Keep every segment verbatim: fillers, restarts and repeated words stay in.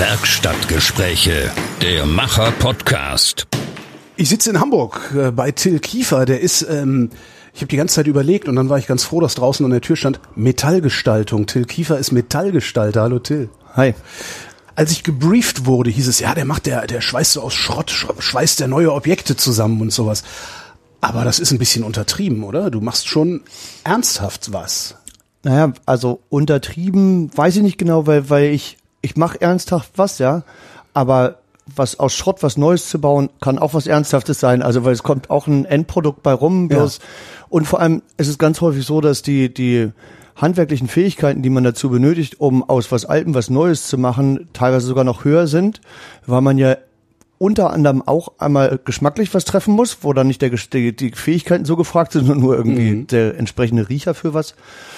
Werkstattgespräche, der Macher-Podcast. Ich sitze in Hamburg äh, bei Till Kiefer, der ist, ähm, ich habe die ganze Zeit überlegt und dann war ich ganz froh, dass draußen an der Tür stand Metallgestaltung. Till Kiefer ist Metallgestalter. Hallo Till. Hi. Als ich gebrieft wurde, hieß es, ja, der macht, der, der schweißt so aus Schrott, schweißt der neue Objekte zusammen und sowas. Aber das ist ein bisschen untertrieben, oder? Du machst schon ernsthaft was. Naja, also untertrieben, weiß ich nicht genau, weil, weil ich, ich mache ernsthaft was, ja, aber was aus Schrott was Neues zu bauen, kann auch was Ernsthaftes sein, also weil es kommt auch ein Endprodukt bei rum, bloß, ja. Und vor allem ist es ganz häufig so, dass die, die handwerklichen Fähigkeiten, die man dazu benötigt, um aus was Altem was Neues zu machen, teilweise sogar noch höher sind, weil man ja unter anderem auch einmal geschmacklich was treffen muss, wo dann nicht der, die, die Fähigkeiten so gefragt sind, sondern nur irgendwie mhm. der entsprechende Riecher für was.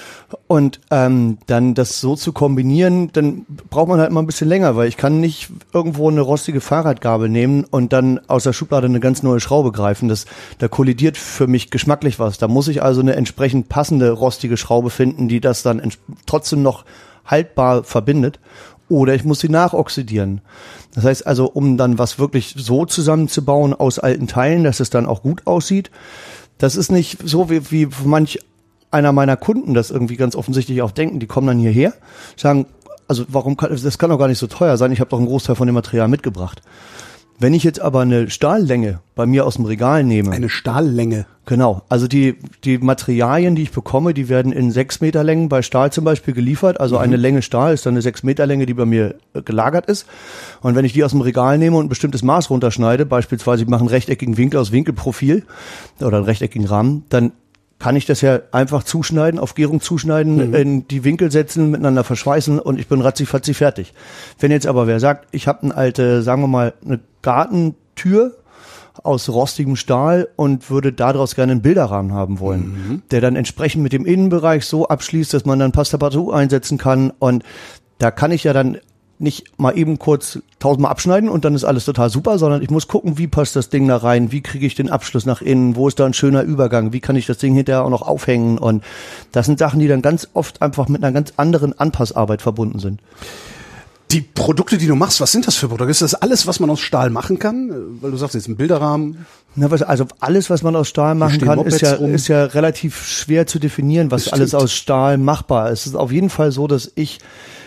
Und ähm, dann das so zu kombinieren, dann braucht man halt immer ein bisschen länger, weil ich kann nicht irgendwo eine rostige Fahrradgabel nehmen und dann aus der Schublade eine ganz neue Schraube greifen. Das, da kollidiert für mich geschmacklich was. Da muss ich also eine entsprechend passende rostige Schraube finden, die das dann ents- trotzdem noch haltbar verbindet. Oder ich muss sie nachoxidieren. Das heißt also, um dann was wirklich so zusammenzubauen aus alten Teilen, dass es dann auch gut aussieht, das ist nicht so wie, wie manch einer meiner Kunden das irgendwie ganz offensichtlich auch denken. Die kommen dann hierher, sagen, also warum kann, das kann doch gar nicht so teuer sein, ich habe doch einen Großteil von dem Material mitgebracht. Wenn ich jetzt aber eine Stahllänge bei mir aus dem Regal nehme. Eine Stahllänge? Genau, also die die Materialien, die ich bekomme, die werden in sechs Meter Längen bei Stahl zum Beispiel geliefert. Also mhm. eine Länge Stahl ist dann eine sechs Meter Länge, die bei mir gelagert ist. Und wenn ich die aus dem Regal nehme und ein bestimmtes Maß runterschneide, beispielsweise ich mache einen rechteckigen Winkel aus Winkelprofil oder einen rechteckigen Rahmen, dann kann ich das ja einfach zuschneiden, auf Gärung zuschneiden, mhm. in die Winkel setzen, miteinander verschweißen und ich bin ratzifatzi fertig. Wenn jetzt aber wer sagt, ich habe eine alte, sagen wir mal, eine Gartentür aus rostigem Stahl und würde daraus gerne einen Bilderrahmen haben wollen, mhm. der dann entsprechend mit dem Innenbereich so abschließt, dass man dann Passepartout einsetzen kann, und da kann ich ja dann nicht mal eben kurz tausendmal abschneiden und dann ist alles total super, sondern ich muss gucken, wie passt das Ding da rein, wie kriege ich den Abschluss nach innen, wo ist da ein schöner Übergang, wie kann ich das Ding hinterher auch noch aufhängen, und das sind Sachen, die dann ganz oft einfach mit einer ganz anderen Anpassarbeit verbunden sind. Die Produkte, die du machst, was sind das für Produkte? Ist das alles, was man aus Stahl machen kann? Weil du sagst jetzt ein Bilderrahmen. Na, was, also alles, was man aus Stahl machen kann, ist ja, ist ja relativ schwer zu definieren, was alles aus Stahl machbar ist. Es ist auf jeden Fall so, dass ich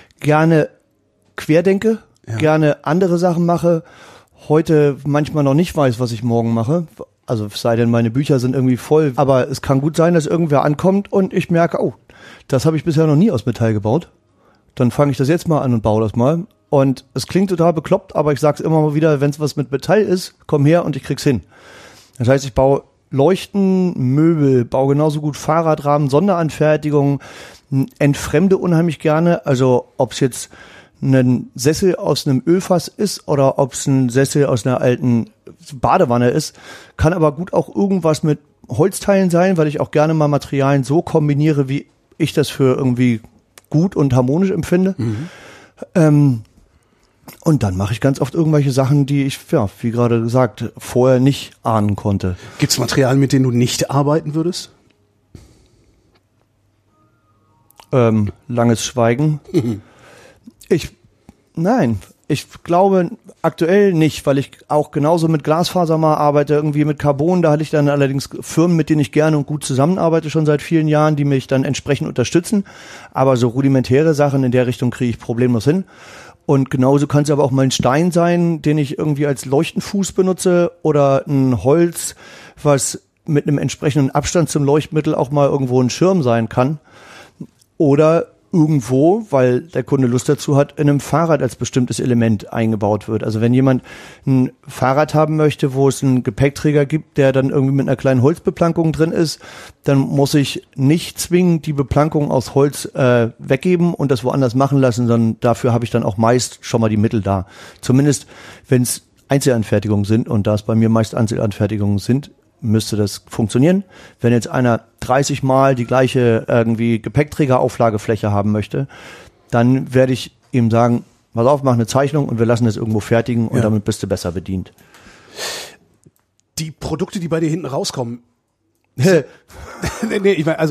gerne querdenke, ja. gerne andere Sachen mache, heute manchmal noch nicht weiß, was ich morgen mache. Also es sei denn, meine Bücher sind irgendwie voll. Aber es kann gut sein, dass irgendwer ankommt und ich merke, oh, das habe ich bisher noch nie aus Metall gebaut. Dann fange ich das jetzt mal an und baue das mal. Und es klingt total bekloppt, aber ich sage es immer mal wieder, wenn es was mit Metall ist, komm her und ich krieg's hin. Das heißt, ich baue Leuchten, Möbel, baue genauso gut Fahrradrahmen, Sonderanfertigungen, entfremde unheimlich gerne. Also ob es jetzt ein Sessel aus einem Ölfass ist oder ob es ein Sessel aus einer alten Badewanne ist, kann aber gut auch irgendwas mit Holzteilen sein, weil ich auch gerne mal Materialien so kombiniere, wie ich das für irgendwie gut und harmonisch empfinde. Mhm. Ähm, und dann mache ich ganz oft irgendwelche Sachen, die ich, ja, wie gerade gesagt, vorher nicht ahnen konnte. Gibt es Materialien, mit denen du nicht arbeiten würdest? Ähm, langes Schweigen. Mhm. Ich, nein, ich glaube aktuell nicht, weil ich auch genauso mit Glasfaser mal arbeite, irgendwie mit Carbon. Da hatte ich dann allerdings Firmen, mit denen ich gerne und gut zusammenarbeite, schon seit vielen Jahren, die mich dann entsprechend unterstützen. Aber so rudimentäre Sachen in der Richtung kriege ich problemlos hin. Und genauso kann es aber auch mal ein Stein sein, den ich irgendwie als Leuchtenfuß benutze, oder ein Holz, was mit einem entsprechenden Abstand zum Leuchtmittel auch mal irgendwo ein Schirm sein kann. Oder irgendwo, weil der Kunde Lust dazu hat, in einem Fahrrad als bestimmtes Element eingebaut wird. Also wenn jemand ein Fahrrad haben möchte, wo es einen Gepäckträger gibt, der dann irgendwie mit einer kleinen Holzbeplankung drin ist, dann muss ich nicht zwingend die Beplankung aus Holz äh, weggeben und das woanders machen lassen, sondern dafür habe ich dann auch meist schon mal die Mittel da. Zumindest wenn es Einzelanfertigungen sind, und da es bei mir meist Einzelanfertigungen sind, müsste das funktionieren. Wenn jetzt einer dreißig Mal die gleiche irgendwie Gepäckträgerauflagefläche haben möchte, dann werde ich ihm sagen, pass auf, mach eine Zeichnung und wir lassen das irgendwo fertigen und ja. damit bist du besser bedient. Die Produkte, die bei dir hinten rauskommen. nee, nee, ich meine, also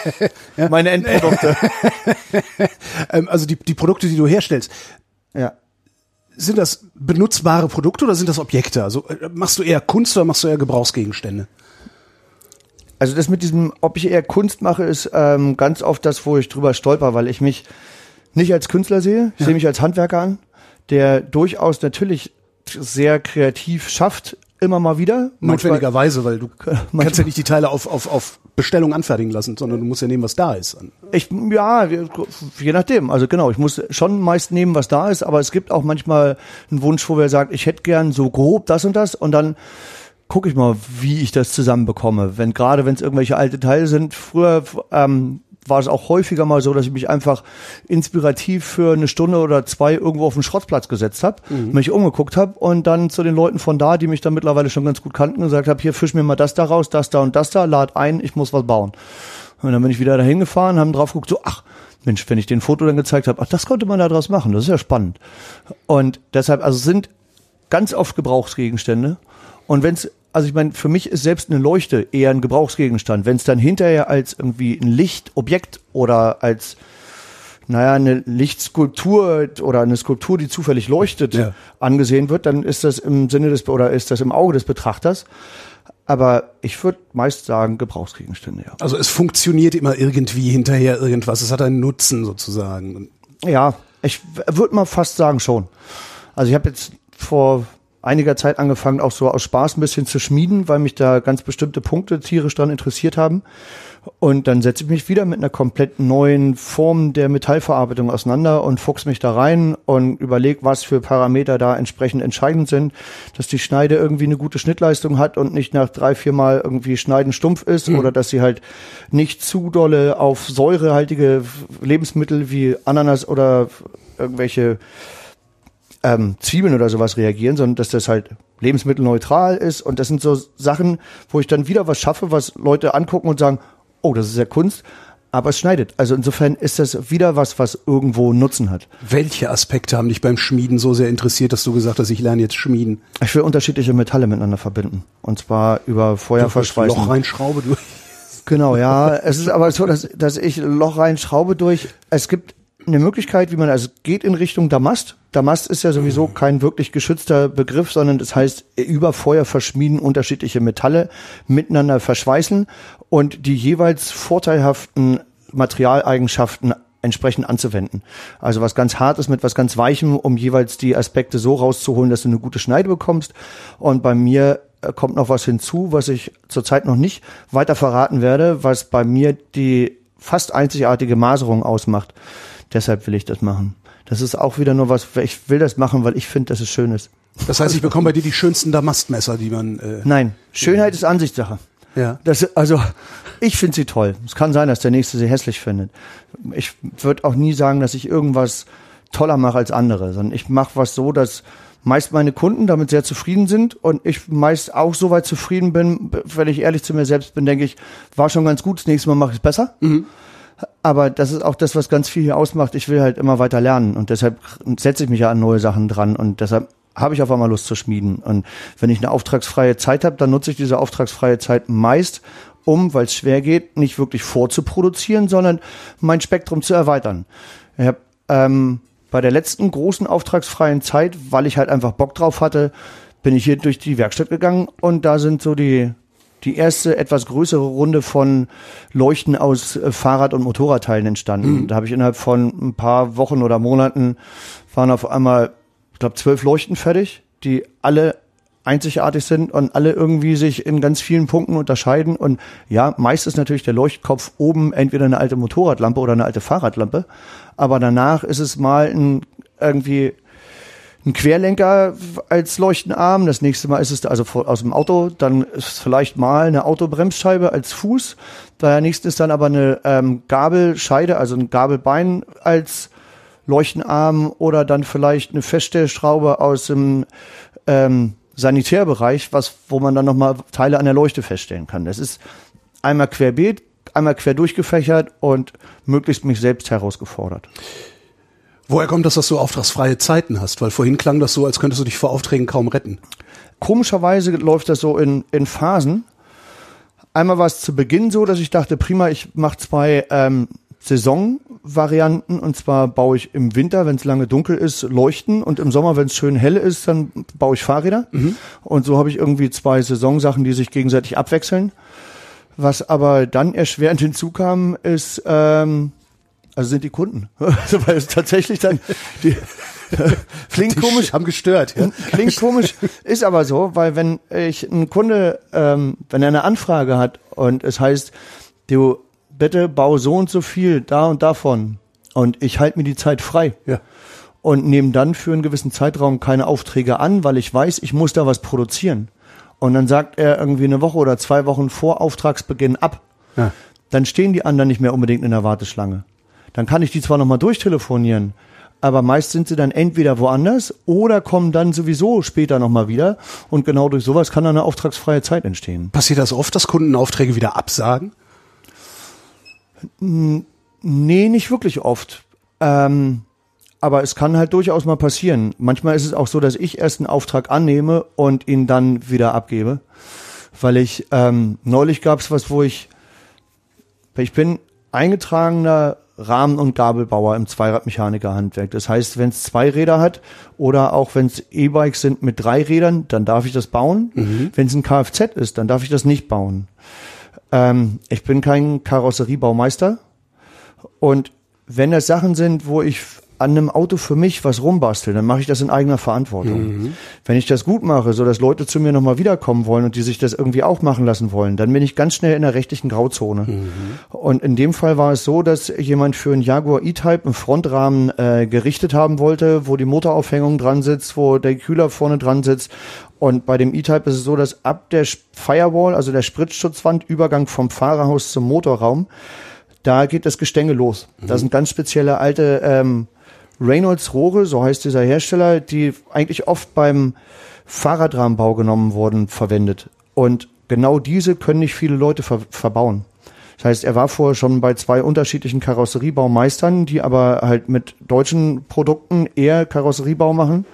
ja. meine Endprodukte. also die, die Produkte, die du herstellst. Ja. sind das benutzbare Produkte oder sind das Objekte? Also machst du eher Kunst oder machst du eher Gebrauchsgegenstände? Also das mit diesem, ob ich eher Kunst mache, ist ähm, ganz oft das, wo ich drüber stolper, weil ich mich nicht als Künstler sehe. Ich ja. sehe mich als Handwerker an, der durchaus natürlich sehr kreativ schafft, immer mal wieder. Notwendigerweise, weil du manchmal, kannst ja nicht die Teile auf, auf, auf Bestellung anfertigen lassen, sondern du musst ja nehmen, was da ist. Ich, ja, je nachdem. Also genau, ich muss schon meist nehmen, was da ist, aber es gibt auch manchmal einen Wunsch, wo wer sagt, ich hätte gern so grob das und das und dann gucke ich mal, wie ich das zusammenbekomme. Wenn gerade, wenn es irgendwelche alte Teile sind, früher ähm, war es auch häufiger mal so, dass ich mich einfach inspirativ für eine Stunde oder zwei irgendwo auf den Schrottplatz gesetzt habe, mhm. mich umgeguckt habe und dann zu den Leuten von da, die mich dann mittlerweile schon ganz gut kannten, gesagt habe, hier fisch mir mal das da raus, das da und das da, lad ein, ich muss was bauen. Und dann bin ich wieder dahin gefahren, haben drauf geguckt, so ach Mensch, wenn ich den Foto dann gezeigt habe, ach das konnte man da draus machen, das ist ja spannend. Und deshalb, also sind ganz oft Gebrauchsgegenstände und wenn es Also ich meine, für mich ist selbst eine Leuchte eher ein Gebrauchsgegenstand. Wenn es dann hinterher als irgendwie ein Lichtobjekt oder als, naja, eine Lichtskulptur oder eine Skulptur, die zufällig leuchtet, ja. angesehen wird, dann ist das im Sinne des, oder ist das im Auge des Betrachters. Aber ich würde meist sagen, Gebrauchsgegenstände, ja. Also es funktioniert immer irgendwie hinterher irgendwas. Es hat einen Nutzen sozusagen. Ja, ich würde mal fast sagen schon. Also ich habe jetzt vor einiger Zeit angefangen, auch so aus Spaß ein bisschen zu schmieden, weil mich da ganz bestimmte Punkte tierisch dran interessiert haben. Und dann setze ich mich wieder mit einer komplett neuen Form der Metallverarbeitung auseinander und fuchs mich da rein und überlege, was für Parameter da entsprechend entscheidend sind, dass die Schneide irgendwie eine gute Schnittleistung hat und nicht nach drei, vier Mal irgendwie schneiden stumpf ist mhm. oder dass sie halt nicht zu dolle auf säurehaltige Lebensmittel wie Ananas oder irgendwelche Ähm, Zwiebeln oder sowas reagieren, sondern dass das halt lebensmittelneutral ist und das sind so Sachen, wo ich dann wieder was schaffe, was Leute angucken und sagen, oh, das ist ja Kunst, aber es schneidet. Also insofern ist das wieder was, was irgendwo Nutzen hat. Welche Aspekte haben dich beim Schmieden so sehr interessiert, dass du gesagt hast, ich lerne jetzt Schmieden? Ich will unterschiedliche Metalle miteinander verbinden und zwar über Feuerverschweißen. Loch reinschraube durch. Genau, ja. Es ist aber so, dass, dass ich Loch reinschraube durch. Es gibt eine Möglichkeit, wie man, also geht in Richtung Damast. Damast ist ja sowieso kein wirklich geschützter Begriff, sondern das heißt, über Feuer verschmieden unterschiedliche Metalle miteinander verschweißen und die jeweils vorteilhaften Materialeigenschaften entsprechend anzuwenden. Also was ganz Hartes mit was ganz Weichem, um jeweils die Aspekte so rauszuholen, dass du eine gute Schneide bekommst. Und bei mir kommt noch was hinzu, was ich zurzeit noch nicht weiter verraten werde, was bei mir die fast einzigartige Maserung ausmacht. Deshalb will ich das machen. Das ist auch wieder nur was, ich will das machen, weil ich finde, dass es schön ist. Das heißt, ich bekomme bei dir die schönsten Damastmesser, die man... Äh Nein, Schönheit ist Ansichtssache. Ja. Das, also, ich finde sie toll. Es kann sein, dass der Nächste sie hässlich findet. Ich würde auch nie sagen, dass ich irgendwas toller mache als andere, sondern ich mache was so, dass meist meine Kunden damit sehr zufrieden sind und ich meist auch so weit zufrieden bin, wenn ich ehrlich zu mir selbst bin, denke ich, war schon ganz gut, das nächste Mal mache ich es besser. Mhm. Aber das ist auch das, was ganz viel hier ausmacht. Ich will halt immer weiter lernen und deshalb setze ich mich ja an neue Sachen dran und deshalb habe ich auf einmal Lust zu schmieden. Und wenn ich eine auftragsfreie Zeit habe, dann nutze ich diese auftragsfreie Zeit meist, um, weil es schwer geht, nicht wirklich vorzuproduzieren, sondern mein Spektrum zu erweitern. Ich habe ähm, bei der letzten großen auftragsfreien Zeit, weil ich halt einfach Bock drauf hatte, bin ich hier durch die Werkstatt gegangen und da sind so die die erste etwas größere Runde von Leuchten aus äh, Fahrrad- und Motorradteilen entstanden. Mhm. Da habe ich innerhalb von ein paar Wochen oder Monaten waren auf einmal, ich glaube, zwölf Leuchten fertig, die alle einzigartig sind und alle irgendwie sich in ganz vielen Punkten unterscheiden. Und ja, meist ist natürlich der Leuchtkopf oben entweder eine alte Motorradlampe oder eine alte Fahrradlampe. Aber danach ist es mal ein irgendwie ein Querlenker als Leuchtenarm, das nächste Mal ist es also aus dem Auto, dann ist vielleicht mal eine Autobremsscheibe als Fuß, der nächste ist dann aber eine ähm, Gabelscheide, also ein Gabelbein als Leuchtenarm oder dann vielleicht eine Feststellschraube aus dem ähm, Sanitärbereich, was, wo man dann nochmal Teile an der Leuchte feststellen kann. Das ist einmal querbeet, einmal quer durchgefächert und möglichst mich selbst herausgefordert. Woher kommt das, dass du auftragsfreie Zeiten hast? Weil vorhin klang das so, als könntest du dich vor Aufträgen kaum retten. Komischerweise läuft das so in, in Phasen. Einmal war es zu Beginn so, dass ich dachte, prima, ich mache zwei ähm, Saisonvarianten, und zwar baue ich im Winter, wenn es lange dunkel ist, Leuchten, und im Sommer, wenn es schön hell ist, dann baue ich Fahrräder. Mhm. Und so habe ich irgendwie zwei Saisonsachen, die sich gegenseitig abwechseln. Was aber dann erschwerend hinzukam, ist, ähm, also sind die Kunden. Also, weil es tatsächlich dann, die, klingt die komisch. Haben gestört, ja. Klingt komisch, ist aber so, weil wenn ich ein Kunde, ähm, wenn er eine Anfrage hat und es heißt, du, bitte bau so und so viel da und davon, und ich halte mir die Zeit frei. Ja. Und nehme dann für einen gewissen Zeitraum keine Aufträge an, weil ich weiß, ich muss da was produzieren. Und dann sagt er irgendwie eine Woche oder zwei Wochen vor Auftragsbeginn ab. Ja. Dann stehen die anderen nicht mehr unbedingt in der Warteschlange. Dann kann ich die zwar nochmal durchtelefonieren, aber meist sind sie dann entweder woanders oder kommen dann sowieso später nochmal wieder. Und genau durch sowas kann dann eine auftragsfreie Zeit entstehen. Passiert das oft, dass Kunden Aufträge wieder absagen? Nee, nicht wirklich oft. Ähm, aber es kann halt durchaus mal passieren. Manchmal ist es auch so, dass ich erst einen Auftrag annehme und ihn dann wieder abgebe. Weil ich, ähm, neulich gab es was, wo ich, ich bin eingetragener Rahmen- und Gabelbauer im Zweiradmechaniker-Handwerk. Das heißt, wenn es zwei Räder hat oder auch wenn es E-Bikes sind mit drei Rädern, dann darf ich das bauen. Mhm. Wenn es ein Kfz ist, dann darf ich das nicht bauen. Ähm, ich bin kein Karosseriebaumeister, und wenn das Sachen sind, wo ich an einem Auto für mich was rumbastel, dann mache ich das in eigener Verantwortung. Mhm. Wenn ich das gut mache, so dass Leute zu mir nochmal wiederkommen wollen und die sich das irgendwie auch machen lassen wollen, dann bin ich ganz schnell in der rechtlichen Grauzone. Mhm. Und in dem Fall war es so, dass jemand für einen Jaguar E-Type einen Frontrahmen äh, gerichtet haben wollte, wo die Motoraufhängung dran sitzt, wo der Kühler vorne dran sitzt. Und bei dem E-Type ist es so, dass ab der Firewall, also der Spritzschutzwand, Übergang vom Fahrerhaus zum Motorraum, da geht das Gestänge los. Mhm. Da sind ganz spezielle alte ähm, Reynolds-Rohre, so heißt dieser Hersteller, die eigentlich oft beim Fahrradrahmenbau genommen wurden, verwendet. Und genau diese können nicht viele Leute ver- verbauen. Das heißt, er war vorher schon bei zwei unterschiedlichen Karosseriebaumeistern, die aber halt mit deutschen Produkten eher Karosseriebau machen.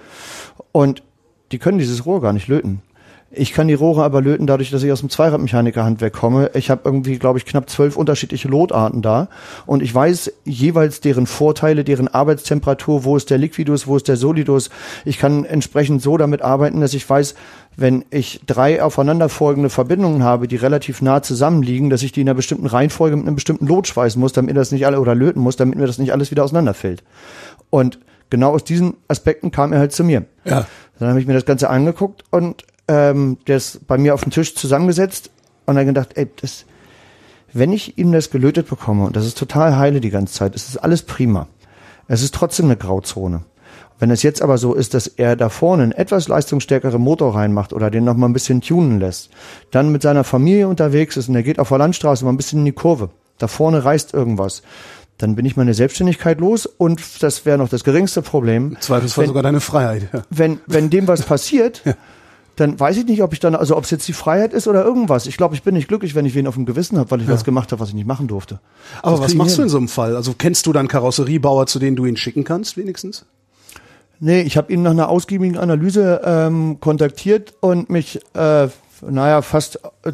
Und die können dieses Rohr gar nicht löten. Ich kann die Rohre aber löten, dadurch, dass ich aus dem Zweiradmechaniker-Handwerk komme. Ich habe irgendwie, glaube ich, knapp zwölf unterschiedliche Lotarten da. Und ich weiß jeweils deren Vorteile, deren Arbeitstemperatur, wo ist der Liquidus, wo ist der Solidus. Ich kann entsprechend so damit arbeiten, dass ich weiß, wenn ich drei aufeinanderfolgende Verbindungen habe, die relativ nah zusammenliegen, dass ich die in einer bestimmten Reihenfolge mit einem bestimmten Lot schweißen muss, damit mir das nicht alle, oder löten muss, damit mir das nicht alles wieder auseinanderfällt. Und genau aus diesen Aspekten kam er halt zu mir. Ja. Dann habe ich mir das Ganze angeguckt und ähm, der ist bei mir auf den Tisch zusammengesetzt und dann gedacht, ey, das, wenn ich ihm das gelötet bekomme, und das ist total heile die ganze Zeit, es ist alles prima. Es ist trotzdem eine Grauzone. Wenn es jetzt aber so ist, dass er da vorne einen etwas leistungsstärkeren Motor reinmacht oder den noch mal ein bisschen tunen lässt, dann mit seiner Familie unterwegs ist und er geht auf der Landstraße mal ein bisschen in die Kurve, da vorne reißt irgendwas, dann bin ich meine Selbstständigkeit los und das wäre noch das geringste Problem. Zweifelsfall sogar deine Freiheit. Ja. Wenn, wenn dem was passiert, ja. Dann weiß ich nicht, ob ich dann, also ob es jetzt die Freiheit ist oder irgendwas. Ich glaube, ich bin nicht glücklich, wenn ich wen auf dem Gewissen habe, weil ich ja. was gemacht habe, was ich nicht machen durfte. Aber das was machst du in so einem Fall? Also kennst du dann Karosseriebauer, zu denen du ihn schicken kannst, wenigstens? Nee, ich habe ihn nach einer ausgiebigen Analyse ähm, kontaktiert und mich, äh, naja, fast äh,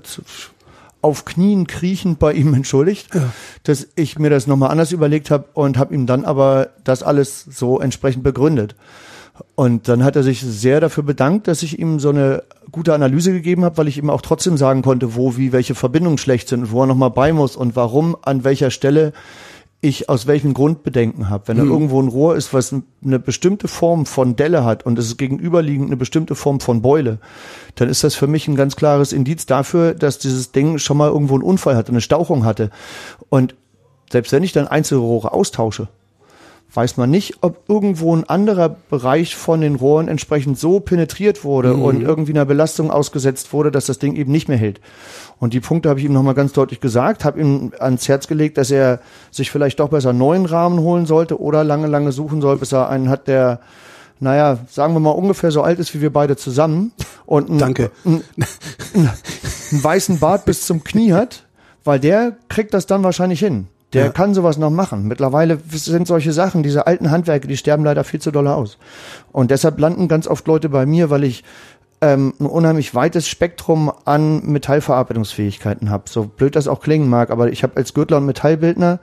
auf Knien kriechend bei ihm entschuldigt, ja. dass ich mir das nochmal anders überlegt habe und habe ihm dann aber das alles so entsprechend begründet. Und dann hat er sich sehr dafür bedankt, dass ich ihm so eine gute Analyse gegeben habe, weil ich ihm auch trotzdem sagen konnte, wo, wie, welche Verbindungen schlecht sind und wo er nochmal bei muss und warum, an welcher Stelle ich aus welchem Grund Bedenken habe. Wenn hm. da irgendwo ein Rohr ist, was eine bestimmte Form von Delle hat und es ist gegenüberliegend eine bestimmte Form von Beule, dann ist das für mich ein ganz klares Indiz dafür, dass dieses Ding schon mal irgendwo einen Unfall hatte, eine Stauchung hatte. Und selbst wenn ich dann Einzelrohre austausche, weiß man nicht, ob irgendwo ein anderer Bereich von den Rohren entsprechend so penetriert wurde mhm. und irgendwie einer Belastung ausgesetzt wurde, dass das Ding eben nicht mehr hält. Und die Punkte habe ich ihm nochmal ganz deutlich gesagt, habe ihm ans Herz gelegt, dass er sich vielleicht doch besser einen neuen Rahmen holen sollte oder lange, lange suchen soll, bis er einen hat, der, naja, sagen wir mal, ungefähr so alt ist wie wir beide zusammen und einen, Danke. einen, einen, einen weißen Bart bis zum Knie hat, weil der kriegt das dann wahrscheinlich hin. Der ja. kann sowas noch machen. Mittlerweile sind solche Sachen, diese alten Handwerke, die sterben leider viel zu doll aus. Und deshalb landen ganz oft Leute bei mir, weil ich ähm, ein unheimlich weites Spektrum an Metallverarbeitungsfähigkeiten habe. So blöd das auch klingen mag, aber ich habe als Gürtler und Metallbildner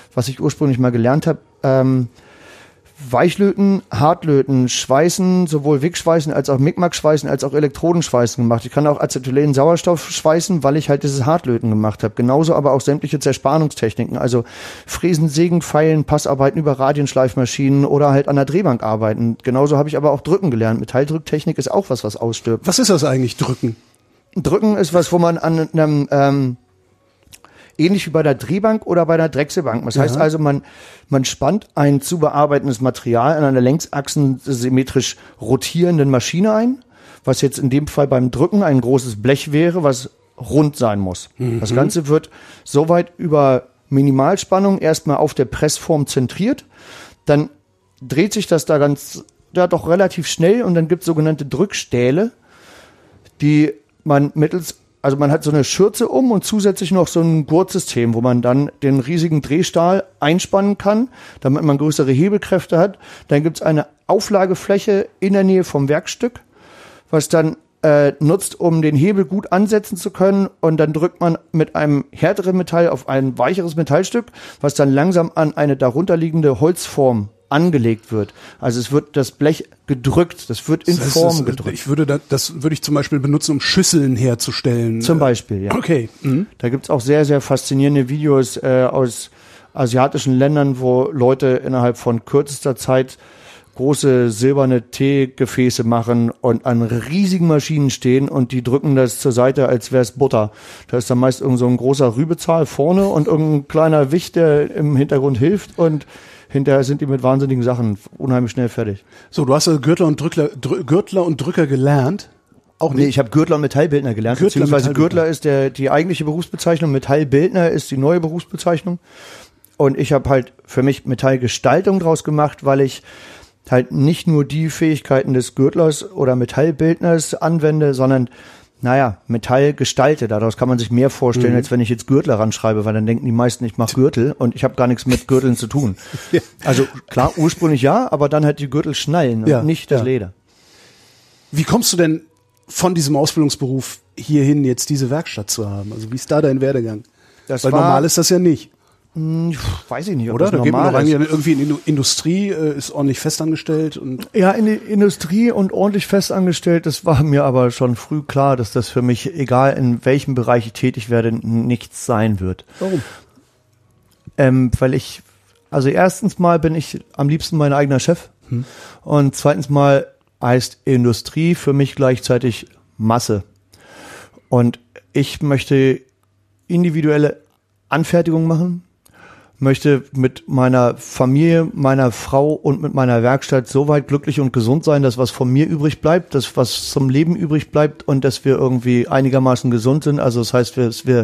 was ich ursprünglich mal gelernt habe. Ähm, Weichlöten, Hartlöten, Schweißen, sowohl Wickschweißen als auch Micmac-Schweißen als auch Elektrodenschweißen gemacht. Ich kann auch Acetylen Sauerstoff schweißen, weil ich halt dieses Hartlöten gemacht habe. Genauso aber auch sämtliche Zerspannungstechniken, also Fräsen, Sägen, Feilen, Passarbeiten über Radienschleifmaschinen oder halt an der Drehbank arbeiten. Genauso habe ich aber auch Drücken gelernt. Metalldrücktechnik ist auch was, was ausstirbt. Was ist das eigentlich, Drücken? Drücken ist was, wo man an einem ähm, ähnlich wie bei der Drehbank oder bei der Drechselbank. Das heißt Ja. also, man, man spannt ein zu bearbeitendes Material an einer Längsachsen symmetrisch rotierenden Maschine ein, was jetzt in dem Fall beim Drücken ein großes Blech wäre, was rund sein muss. Mhm. Das Ganze wird soweit über Minimalspannung erstmal auf der Pressform zentriert, dann dreht sich das da ganz, ja doch relativ schnell und dann gibt es sogenannte Drückstähle, die man mittels Also man hat so eine Schürze um und zusätzlich noch so ein Gurtsystem, wo man dann den riesigen Drehstahl einspannen kann, damit man größere Hebelkräfte hat. Dann gibt's eine Auflagefläche in der Nähe vom Werkstück, was dann äh, nutzt, um den Hebel gut ansetzen zu können. Und dann drückt man mit einem härteren Metall auf ein weicheres Metallstück, was dann langsam an eine darunterliegende Holzform angelegt wird. Also es wird das Blech gedrückt, das wird in Das heißt, Form das, gedrückt. Ich würde da, das würde ich zum Beispiel benutzen, um Schüsseln herzustellen. Zum Beispiel, ja. Okay. Mhm. Da gibt's auch sehr, sehr faszinierende Videos äh, aus asiatischen Ländern, wo Leute innerhalb von kürzester Zeit große silberne Teegefäße machen und an riesigen Maschinen stehen und die drücken das zur Seite, als wäre es Butter. Da ist dann meist irgend so ein großer Rübezahl vorne und irgendein kleiner Wicht, der im Hintergrund hilft und hinterher sind die mit wahnsinnigen Sachen unheimlich schnell fertig. So, du hast also Gürtler und Drückler, Drü- Gürtler und Drücker gelernt? Auch nicht? Nee, ich habe Gürtler und Metallbildner gelernt, Gürtler, beziehungsweise Metallbildner. Gürtler ist der die eigentliche Berufsbezeichnung, Metallbildner ist die neue Berufsbezeichnung. Und ich habe halt für mich Metallgestaltung draus gemacht, weil ich halt nicht nur die Fähigkeiten des Gürtlers oder Metallbildners anwende, sondern naja, Metall gestalte. Daraus kann man sich mehr vorstellen, Mhm. als wenn ich jetzt Gürtler ranschreibe, weil dann denken die meisten, ich mache Gürtel und ich habe gar nichts mit Gürteln zu tun. Ja. Also klar, ursprünglich ja, aber dann halt die Gürtel schnallen und Ja, nicht das ja. Leder. Wie kommst du denn von diesem Ausbildungsberuf hierhin, jetzt diese Werkstatt zu haben? Also wie ist da dein Werdegang? Das Weil war- normal ist das ja nicht, Weiß ich nicht, ob oder? das Da geht man normal doch ist. eigentlich irgendwie in die Industrie, äh, ist ordentlich festangestellt und Ja, in die Industrie und ordentlich festangestellt, das war mir aber schon früh klar, dass das für mich, egal in welchem Bereich ich tätig werde, nichts sein wird. warum? Ähm, weil ich, also erstens mal bin ich am liebsten mein eigener Chef Hm. und zweitens mal heißt Industrie für mich gleichzeitig Masse. Und ich möchte individuelle Anfertigung machen, möchte mit meiner Familie, meiner Frau und mit meiner Werkstatt so weit glücklich und gesund sein, dass was von mir übrig bleibt, dass was zum Leben übrig bleibt und dass wir irgendwie einigermaßen gesund sind. Also das heißt, dass wir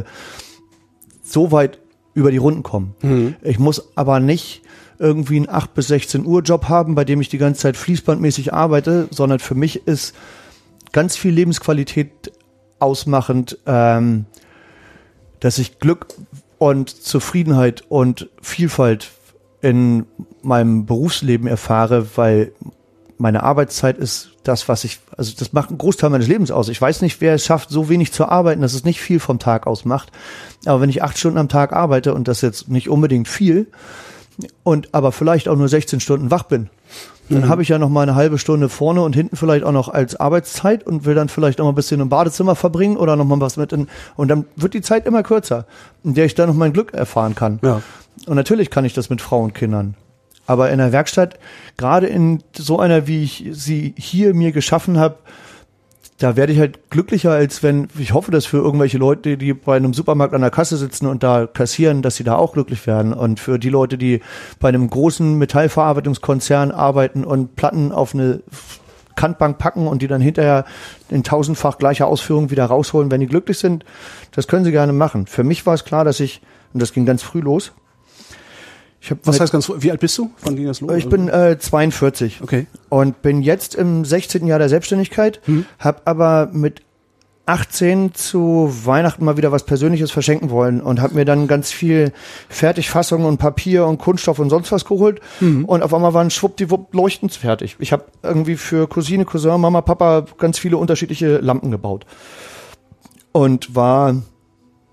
so weit über die Runden kommen. Mhm. Ich muss aber nicht irgendwie einen acht bis sechzehn Uhr Job haben, bei dem ich die ganze Zeit fließbandmäßig arbeite, sondern für mich ist ganz viel Lebensqualität ausmachend, ähm, dass ich Glück und Zufriedenheit und Vielfalt in meinem Berufsleben erfahre, weil meine Arbeitszeit ist das, was ich, also das macht einen Großteil meines Lebens aus. Ich weiß nicht, wer es schafft, so wenig zu arbeiten, dass es nicht viel vom Tag ausmacht. Aber wenn ich acht Stunden am Tag arbeite und das jetzt nicht unbedingt viel und aber vielleicht auch nur sechzehn Stunden wach bin, dann Mhm. habe ich ja noch mal eine halbe Stunde vorne und hinten vielleicht auch noch als Arbeitszeit und will dann vielleicht noch mal ein bisschen im Badezimmer verbringen oder noch mal was mit in, und dann wird die Zeit immer kürzer, in der ich dann noch mein Glück erfahren kann. Ja. Und natürlich kann ich das mit Frau und Kindern. Aber in der Werkstatt, gerade in so einer, wie ich sie hier mir geschaffen habe, da werde ich halt glücklicher, als wenn, ich hoffe, dass für irgendwelche Leute, die bei einem Supermarkt an der Kasse sitzen und da kassieren, dass sie da auch glücklich werden. Und für die Leute, die bei einem großen Metallverarbeitungskonzern arbeiten und Platten auf eine Kantbank packen und die dann hinterher in tausendfach gleicher Ausführung wieder rausholen, wenn die glücklich sind, das können sie gerne machen. Für mich war es klar, dass ich, und das ging ganz früh los, ich hab Was mit, heißt ganz, wie alt bist du? Wann ging das los? ich bin äh, zweiundvierzig. Okay. Und bin jetzt im sechzehnten Jahr der Selbstständigkeit, Mhm. habe aber mit achtzehn zu Weihnachten mal wieder was Persönliches verschenken wollen und habe mir dann ganz viel Fertigfassungen und Papier und Kunststoff und sonst was geholt Mhm. und auf einmal waren schwuppdiwupp leuchtend fertig. Ich habe irgendwie für Cousine, Cousin, Mama, Papa ganz viele unterschiedliche Lampen gebaut und war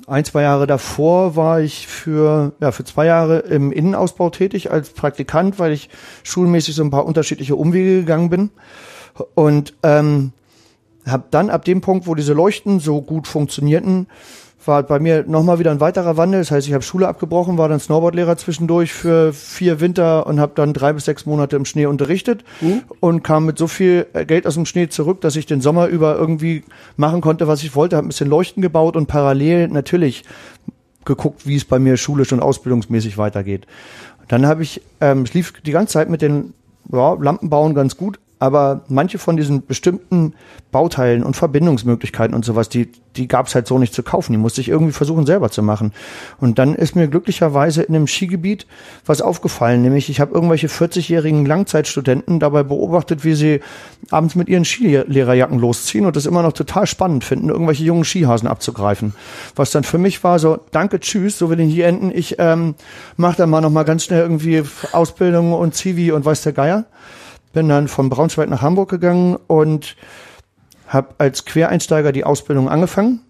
ein, zwei Jahre davor war ich für, ja, für zwei Jahre im Innenausbau tätig als Praktikant, weil ich schulmäßig so ein paar unterschiedliche Umwege gegangen bin. Und ähm, habe dann ab dem Punkt, wo diese Leuchten so gut funktionierten, war bei mir nochmal wieder ein weiterer Wandel. Das heißt, ich habe Schule abgebrochen, war dann Snowboardlehrer zwischendurch für vier Winter und habe dann drei bis sechs Monate im Schnee unterrichtet mhm. und kam mit so viel Geld aus dem Schnee zurück, dass ich den Sommer über irgendwie machen konnte, was ich wollte. Habe ein bisschen Leuchten gebaut und parallel natürlich geguckt, wie es bei mir schulisch und ausbildungsmäßig weitergeht. Dann habe ich, ähm, es lief die ganze Zeit mit den ja, Lampenbauen ganz gut, aber manche von diesen bestimmten Bauteilen und Verbindungsmöglichkeiten und sowas, die die gab's halt so nicht zu kaufen. Die musste ich irgendwie versuchen selber zu machen. Und dann ist mir glücklicherweise in einem Skigebiet was aufgefallen, nämlich ich habe irgendwelche vierzigjährigen Langzeitstudenten dabei beobachtet, wie sie abends mit ihren Skilehrerjacken losziehen und das immer noch total spannend finden, irgendwelche jungen Skihasen abzugreifen. Was dann für mich war so, danke, tschüss, so will ich hier enden. Ich ähm, mache dann mal noch mal ganz schnell irgendwie Ausbildung und Zivi und weiß der Geier. Bin dann von Braunschweig nach Hamburg gegangen und habe als Quereinsteiger die Ausbildung angefangen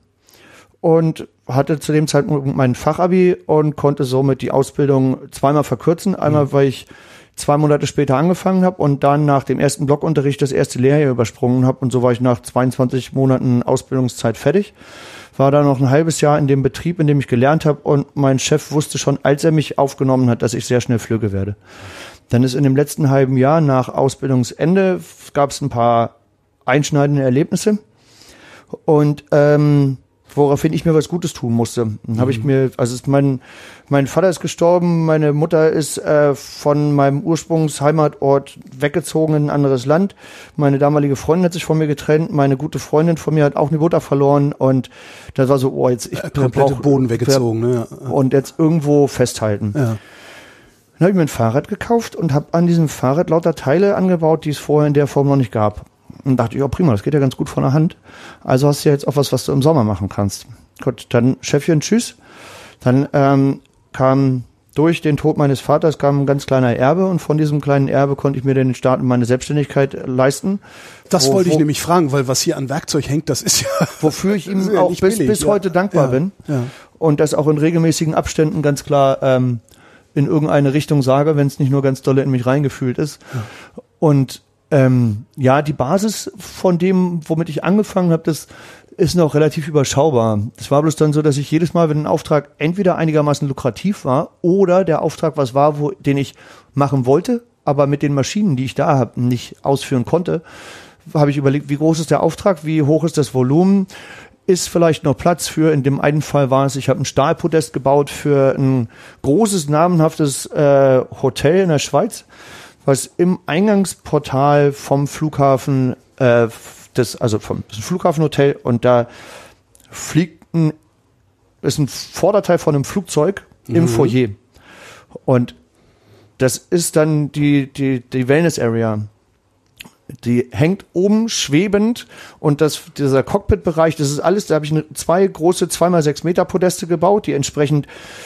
und hatte zu dem Zeitpunkt mein Fachabi und konnte somit die Ausbildung zweimal verkürzen. Einmal, mhm. weil ich zwei Monate später angefangen habe und dann nach dem ersten Blockunterricht das erste Lehrjahr übersprungen habe und so war ich nach zweiundzwanzig Monaten Ausbildungszeit fertig. War dann noch ein halbes Jahr in dem Betrieb, in dem ich gelernt habe und mein Chef wusste schon, als er mich aufgenommen hat, dass ich sehr schnell flügge werde. Dann ist in dem letzten halben Jahr nach Ausbildungsende gab es ein paar einschneidende Erlebnisse und ähm, woraufhin ich mir was Gutes tun musste. Dann mhm. habe ich mir, also ist mein mein Vater ist gestorben, meine Mutter ist äh, von meinem Ursprungsheimatort weggezogen in ein anderes Land. Meine damalige Freundin hat sich von mir getrennt, meine gute Freundin von mir hat auch eine Mutter verloren und das war so, oh jetzt ich äh, komplette brauch, Boden weggezogen, ne? Und jetzt irgendwo festhalten. Ja. Dann habe ich mir ein Fahrrad gekauft und habe an diesem Fahrrad lauter Teile angebaut, die es vorher in der Form noch nicht gab. Und dachte ich, ja prima, das geht ja ganz gut von der Hand. Also hast du ja jetzt auch was, was du im Sommer machen kannst. Gut, dann Chefchen, tschüss. Dann ähm, kam durch den Tod meines Vaters kam ein ganz kleiner Erbe und von diesem kleinen Erbe konnte ich mir den Start in meine Selbstständigkeit leisten. Das wo, wollte ich wo, nämlich fragen, weil was hier an Werkzeug hängt, das ist ja... Wofür ich ihm ja auch bis, billig, bis ja. heute dankbar ja. bin. Ja. Und das auch in regelmäßigen Abständen ganz klar... Ähm, in irgendeine Richtung sage, wenn es nicht nur ganz dolle in mich reingefühlt ist. Ja. Und ähm, ja, die Basis von dem, womit ich angefangen habe, das ist noch relativ überschaubar. Es war bloß dann so, dass ich jedes Mal, wenn ein Auftrag entweder einigermaßen lukrativ war oder der Auftrag was war, wo, den ich machen wollte, aber mit den Maschinen, die ich da habe, nicht ausführen konnte, habe ich überlegt, wie groß ist der Auftrag, wie hoch ist das Volumen, ist vielleicht noch Platz für, in dem einen Fall war es, ich habe ein Stahlpodest gebaut für ein großes, namenhaftes äh, Hotel in der Schweiz, was im Eingangsportal vom Flughafen, äh, das, also vom das ist ein Flughafenhotel und da fliegt ein, ist ein Vorderteil von einem Flugzeug mhm. im Foyer. Und das ist dann die, die, die Wellness Area. Die hängt oben schwebend und das, dieser Cockpit-Bereich, das ist alles, da habe ich eine, zwei große zwei mal sechs Meter Podeste gebaut, die entsprechend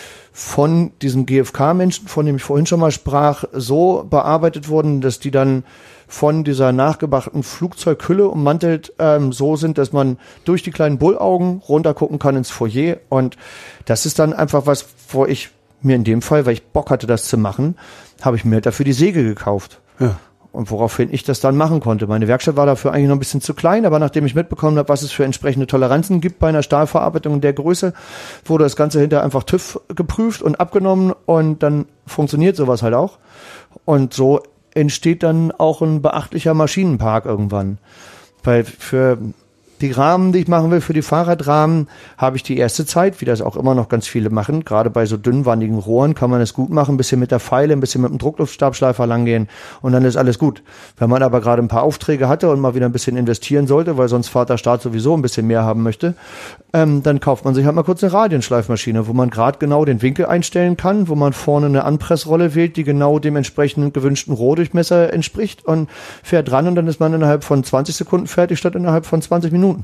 von diesem G F K-Menschen, von dem ich vorhin schon mal sprach, so bearbeitet wurden, dass die dann von dieser nachgebauten Flugzeughülle ummantelt ähm, so sind, dass man durch die kleinen Bullaugen runter gucken kann ins Foyer und das ist dann einfach was, wo ich mir in dem Fall, weil ich Bock hatte, das zu machen, habe ich mir dafür die Säge gekauft. Ja. Und woraufhin ich das dann machen konnte. Meine Werkstatt war dafür eigentlich noch ein bisschen zu klein, aber nachdem ich mitbekommen habe, was es für entsprechende Toleranzen gibt bei einer Stahlverarbeitung in der Größe, wurde das Ganze hinterher einfach TÜV geprüft und abgenommen und dann funktioniert sowas halt auch. Und so entsteht dann auch ein beachtlicher Maschinenpark irgendwann. Weil für die Rahmen, die ich machen will, für die Fahrradrahmen, habe ich die erste Zeit, wie das auch immer noch ganz viele machen, gerade bei so dünnwandigen Rohren kann man es gut machen, ein bisschen mit der Feile, ein bisschen mit dem Druckluftstabschleifer langgehen und dann ist alles gut. Wenn man aber gerade ein paar Aufträge hatte und mal wieder ein bisschen investieren sollte, weil sonst Vater Staat sowieso ein bisschen mehr haben möchte, ähm, dann kauft man sich halt mal kurz eine Radienschleifmaschine, wo man gerade genau den Winkel einstellen kann, wo man vorne eine Anpressrolle wählt, die genau dem entsprechenden gewünschten Rohdurchmesser entspricht und fährt dran und dann ist man innerhalb von zwanzig Sekunden fertig statt innerhalb von zwanzig Minuten.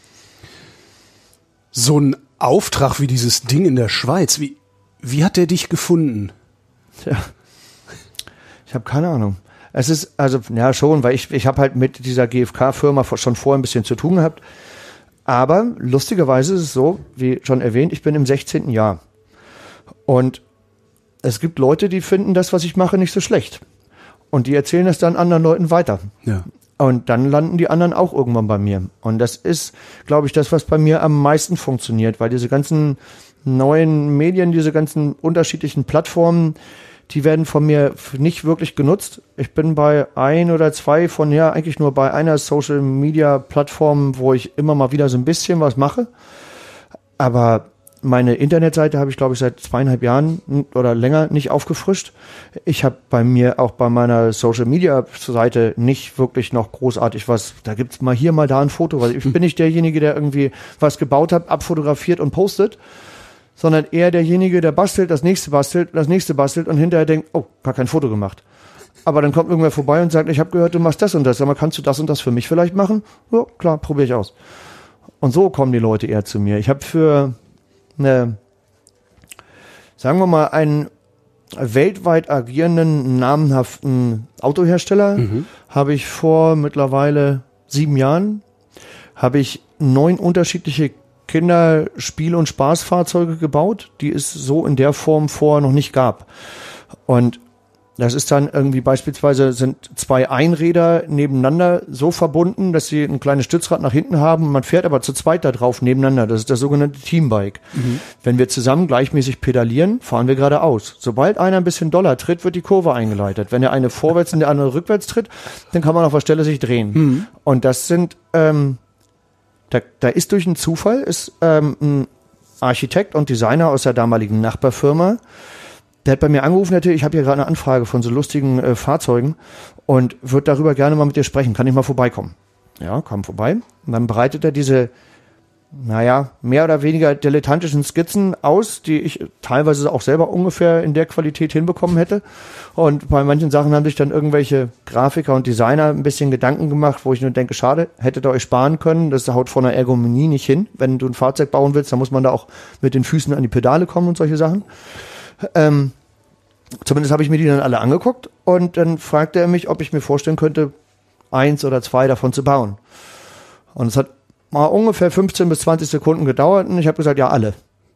So ein Auftrag wie dieses Ding in der Schweiz, wie, wie hat der dich gefunden? Tja, ich habe keine Ahnung. Es ist, also, ja schon, weil ich, ich habe halt mit dieser G F K-Firma schon vorher ein bisschen zu tun gehabt. Aber lustigerweise ist es so, wie schon erwähnt, ich bin im sechzehnten Jahr. Und es gibt Leute, die finden das, was ich mache, nicht so schlecht. Und die erzählen es dann anderen Leuten weiter. Ja. Und dann landen die anderen auch irgendwann bei mir. Und das ist, glaube ich, das, was bei mir am meisten funktioniert, weil diese ganzen neuen Medien, diese ganzen unterschiedlichen Plattformen, die werden von mir nicht wirklich genutzt. Ich bin bei ein oder zwei von, ja, eigentlich nur bei einer Social-Media-Plattform, wo ich immer mal wieder so ein bisschen was mache. Aber meine Internetseite habe ich, glaube ich, seit zweieinhalb Jahren oder länger nicht aufgefrischt. Ich habe bei mir auch bei meiner Social-Media-Seite nicht wirklich noch großartig was. Da gibt's mal hier, mal da ein Foto. Weil ich bin nicht derjenige, der irgendwie was gebaut hat, abfotografiert und postet, sondern eher derjenige, der bastelt, das nächste bastelt, das nächste bastelt und hinterher denkt, oh, gar kein Foto gemacht. Aber dann kommt irgendwer vorbei und sagt, ich habe gehört, du machst das und das. Sag mal, kannst du das und das für mich vielleicht machen? Ja, klar, probiere ich aus. Und so kommen die Leute eher zu mir. Ich habe für eine, sagen wir mal, einen weltweit agierenden, namenhaften Autohersteller mhm. habe ich vor mittlerweile sieben Jahren, habe ich neun unterschiedliche Kinderspiel- und Spaßfahrzeuge gebaut, die es so in der Form vorher noch nicht gab. Und das ist dann irgendwie beispielsweise sind zwei Einräder nebeneinander so verbunden, dass sie ein kleines Stützrad nach hinten haben. Man fährt aber zu zweit da drauf nebeneinander. Das ist das sogenannte Teambike. Mhm. Wenn wir zusammen gleichmäßig pedalieren, fahren wir geradeaus. Sobald einer ein bisschen doller tritt, wird die Kurve eingeleitet. Wenn der eine vorwärts und der andere rückwärts tritt, dann kann man auf der Stelle sich drehen. Mhm. Und das sind, ähm, da, da ist durch einen Zufall, ist ähm, ein Architekt und Designer aus der damaligen Nachbarfirma. Der hat bei mir angerufen, natürlich, ich habe hier gerade eine Anfrage von so lustigen äh, Fahrzeugen und würde darüber gerne mal mit dir sprechen. Kann ich mal vorbeikommen? Ja, kam vorbei. Und dann bereitet er diese, naja, mehr oder weniger dilettantischen Skizzen aus, die ich teilweise auch selber ungefähr in der Qualität hinbekommen hätte. Und bei manchen Sachen haben sich dann irgendwelche Grafiker und Designer ein bisschen Gedanken gemacht, wo ich nur denke, schade, hättet ihr euch sparen können. Das haut von der Ergonomie nicht hin. Wenn du ein Fahrzeug bauen willst, dann muss man da auch mit den Füßen an die Pedale kommen und solche Sachen. Ähm, zumindest habe ich mir die dann alle angeguckt und dann fragte er mich, ob ich mir vorstellen könnte, eins oder zwei davon zu bauen. Und es hat mal ungefähr fünfzehn bis zwanzig Sekunden gedauert und ich habe gesagt, ja, alle.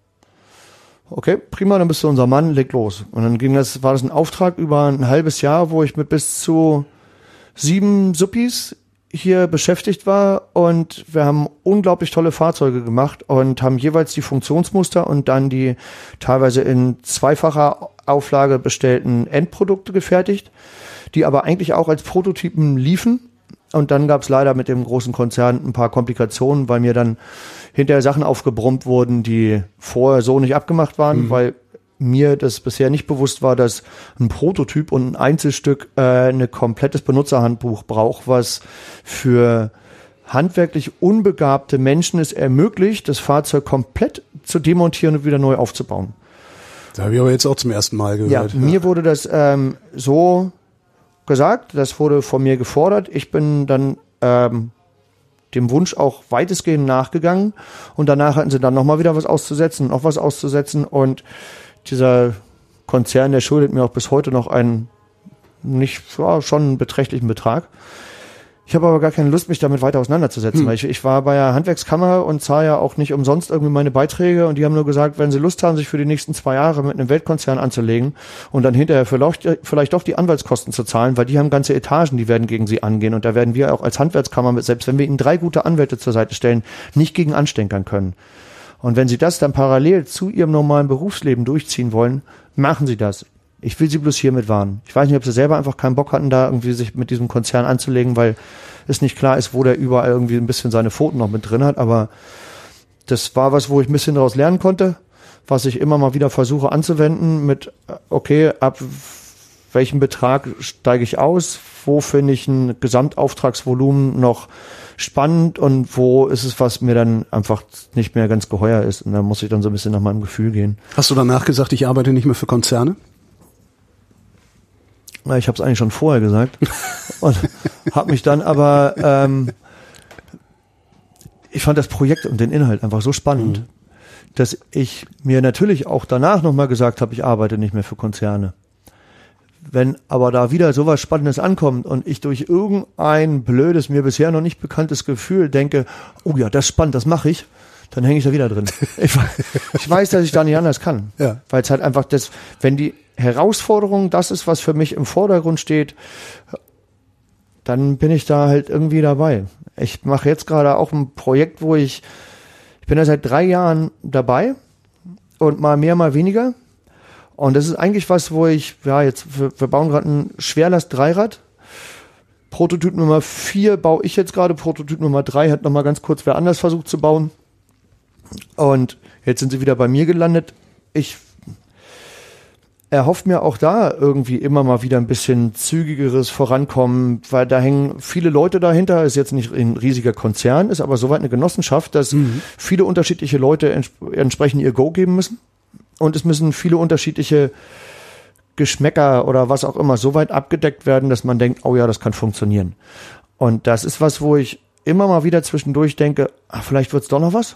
Okay, prima, dann bist du unser Mann, leg los. Und dann ging das, war das ein Auftrag über ein halbes Jahr, wo ich mit bis zu sieben Suppis hier beschäftigt war und wir haben unglaublich tolle Fahrzeuge gemacht und haben jeweils die Funktionsmuster und dann die teilweise in zweifacher Auflage bestellten Endprodukte gefertigt, die aber eigentlich auch als Prototypen liefen. Und dann gab es leider mit dem großen Konzern ein paar Komplikationen, weil mir dann hinterher Sachen aufgebrummt wurden, die vorher so nicht abgemacht waren, mhm. weil mir das bisher nicht bewusst war, dass ein Prototyp und ein Einzelstück äh, ein komplettes Benutzerhandbuch braucht, was für handwerklich unbegabte Menschen es ermöglicht, das Fahrzeug komplett zu demontieren und wieder neu aufzubauen. Da habe ich aber jetzt auch zum ersten Mal gehört. Ja, ja. Mir wurde das ähm, so gesagt, das wurde von mir gefordert. Ich bin dann ähm, dem Wunsch auch weitestgehend nachgegangen und danach hatten sie dann nochmal wieder was auszusetzen, noch was auszusetzen und dieser Konzern, der schuldet mir auch bis heute noch einen nicht, ja, schon einen beträchtlichen Betrag. Ich habe aber gar keine Lust, mich damit weiter auseinanderzusetzen, hm. weil ich, ich war bei der Handwerkskammer und zahle ja auch nicht umsonst irgendwie meine Beiträge und die haben nur gesagt, wenn sie Lust haben, sich für die nächsten zwei Jahre mit einem Weltkonzern anzulegen und dann hinterher vielleicht, vielleicht doch die Anwaltskosten zu zahlen, weil die haben ganze Etagen, die werden gegen sie angehen und da werden wir auch als Handwerkskammer, selbst wenn wir ihnen drei gute Anwälte zur Seite stellen, nicht gegen anstänkern können. Und wenn Sie das dann parallel zu Ihrem normalen Berufsleben durchziehen wollen, machen Sie das. Ich will Sie bloß hiermit warnen. Ich weiß nicht, ob Sie selber einfach keinen Bock hatten, da irgendwie sich mit diesem Konzern anzulegen, weil es nicht klar ist, wo der überall irgendwie ein bisschen seine Pfoten noch mit drin hat. Aber das war was, wo ich ein bisschen daraus lernen konnte, was ich immer mal wieder versuche anzuwenden mit, okay, ab welchem Betrag steige ich aus? Wo finde ich ein Gesamtauftragsvolumen noch spannend und wo ist es, was mir dann einfach nicht mehr ganz geheuer ist. Und da muss ich dann so ein bisschen nach meinem Gefühl gehen. Hast du danach gesagt, ich arbeite nicht mehr für Konzerne? Na, ich habe es eigentlich schon vorher gesagt und habe mich dann aber, ähm, ich fand das Projekt und den Inhalt einfach so spannend, mhm. dass ich mir natürlich auch danach nochmal gesagt habe, ich arbeite nicht mehr für Konzerne. Wenn aber da wieder sowas Spannendes ankommt und ich durch irgendein blödes, mir bisher noch nicht bekanntes Gefühl denke, oh ja, das ist spannend, das mache ich, dann hänge ich da wieder drin. Ich, ich weiß, dass ich da nicht anders kann. Ja. Weil es halt einfach das, wenn die Herausforderung das ist, was für mich im Vordergrund steht, dann bin ich da halt irgendwie dabei. Ich mache jetzt gerade auch ein Projekt, wo ich, ich bin da seit drei Jahren dabei und mal mehr, mal weniger. Und das ist eigentlich was, wo ich, ja, jetzt, wir, wir bauen gerade ein Schwerlast-Dreirad. Prototyp Nummer vier baue ich jetzt gerade, Prototyp Nummer drei hat nochmal ganz kurz wer anders versucht zu bauen. Und jetzt sind sie wieder bei mir gelandet. Ich erhoffe mir auch da irgendwie immer mal wieder ein bisschen zügigeres Vorankommen, weil da hängen viele Leute dahinter, ist jetzt nicht ein riesiger Konzern, ist aber soweit eine Genossenschaft, dass mhm. viele unterschiedliche Leute ents- entsprechend ihr Go geben müssen. Und es müssen viele unterschiedliche Geschmäcker oder was auch immer so weit abgedeckt werden, dass man denkt, oh ja, das kann funktionieren. Und das ist was, wo ich immer mal wieder zwischendurch denke, ach, vielleicht wird's doch noch was.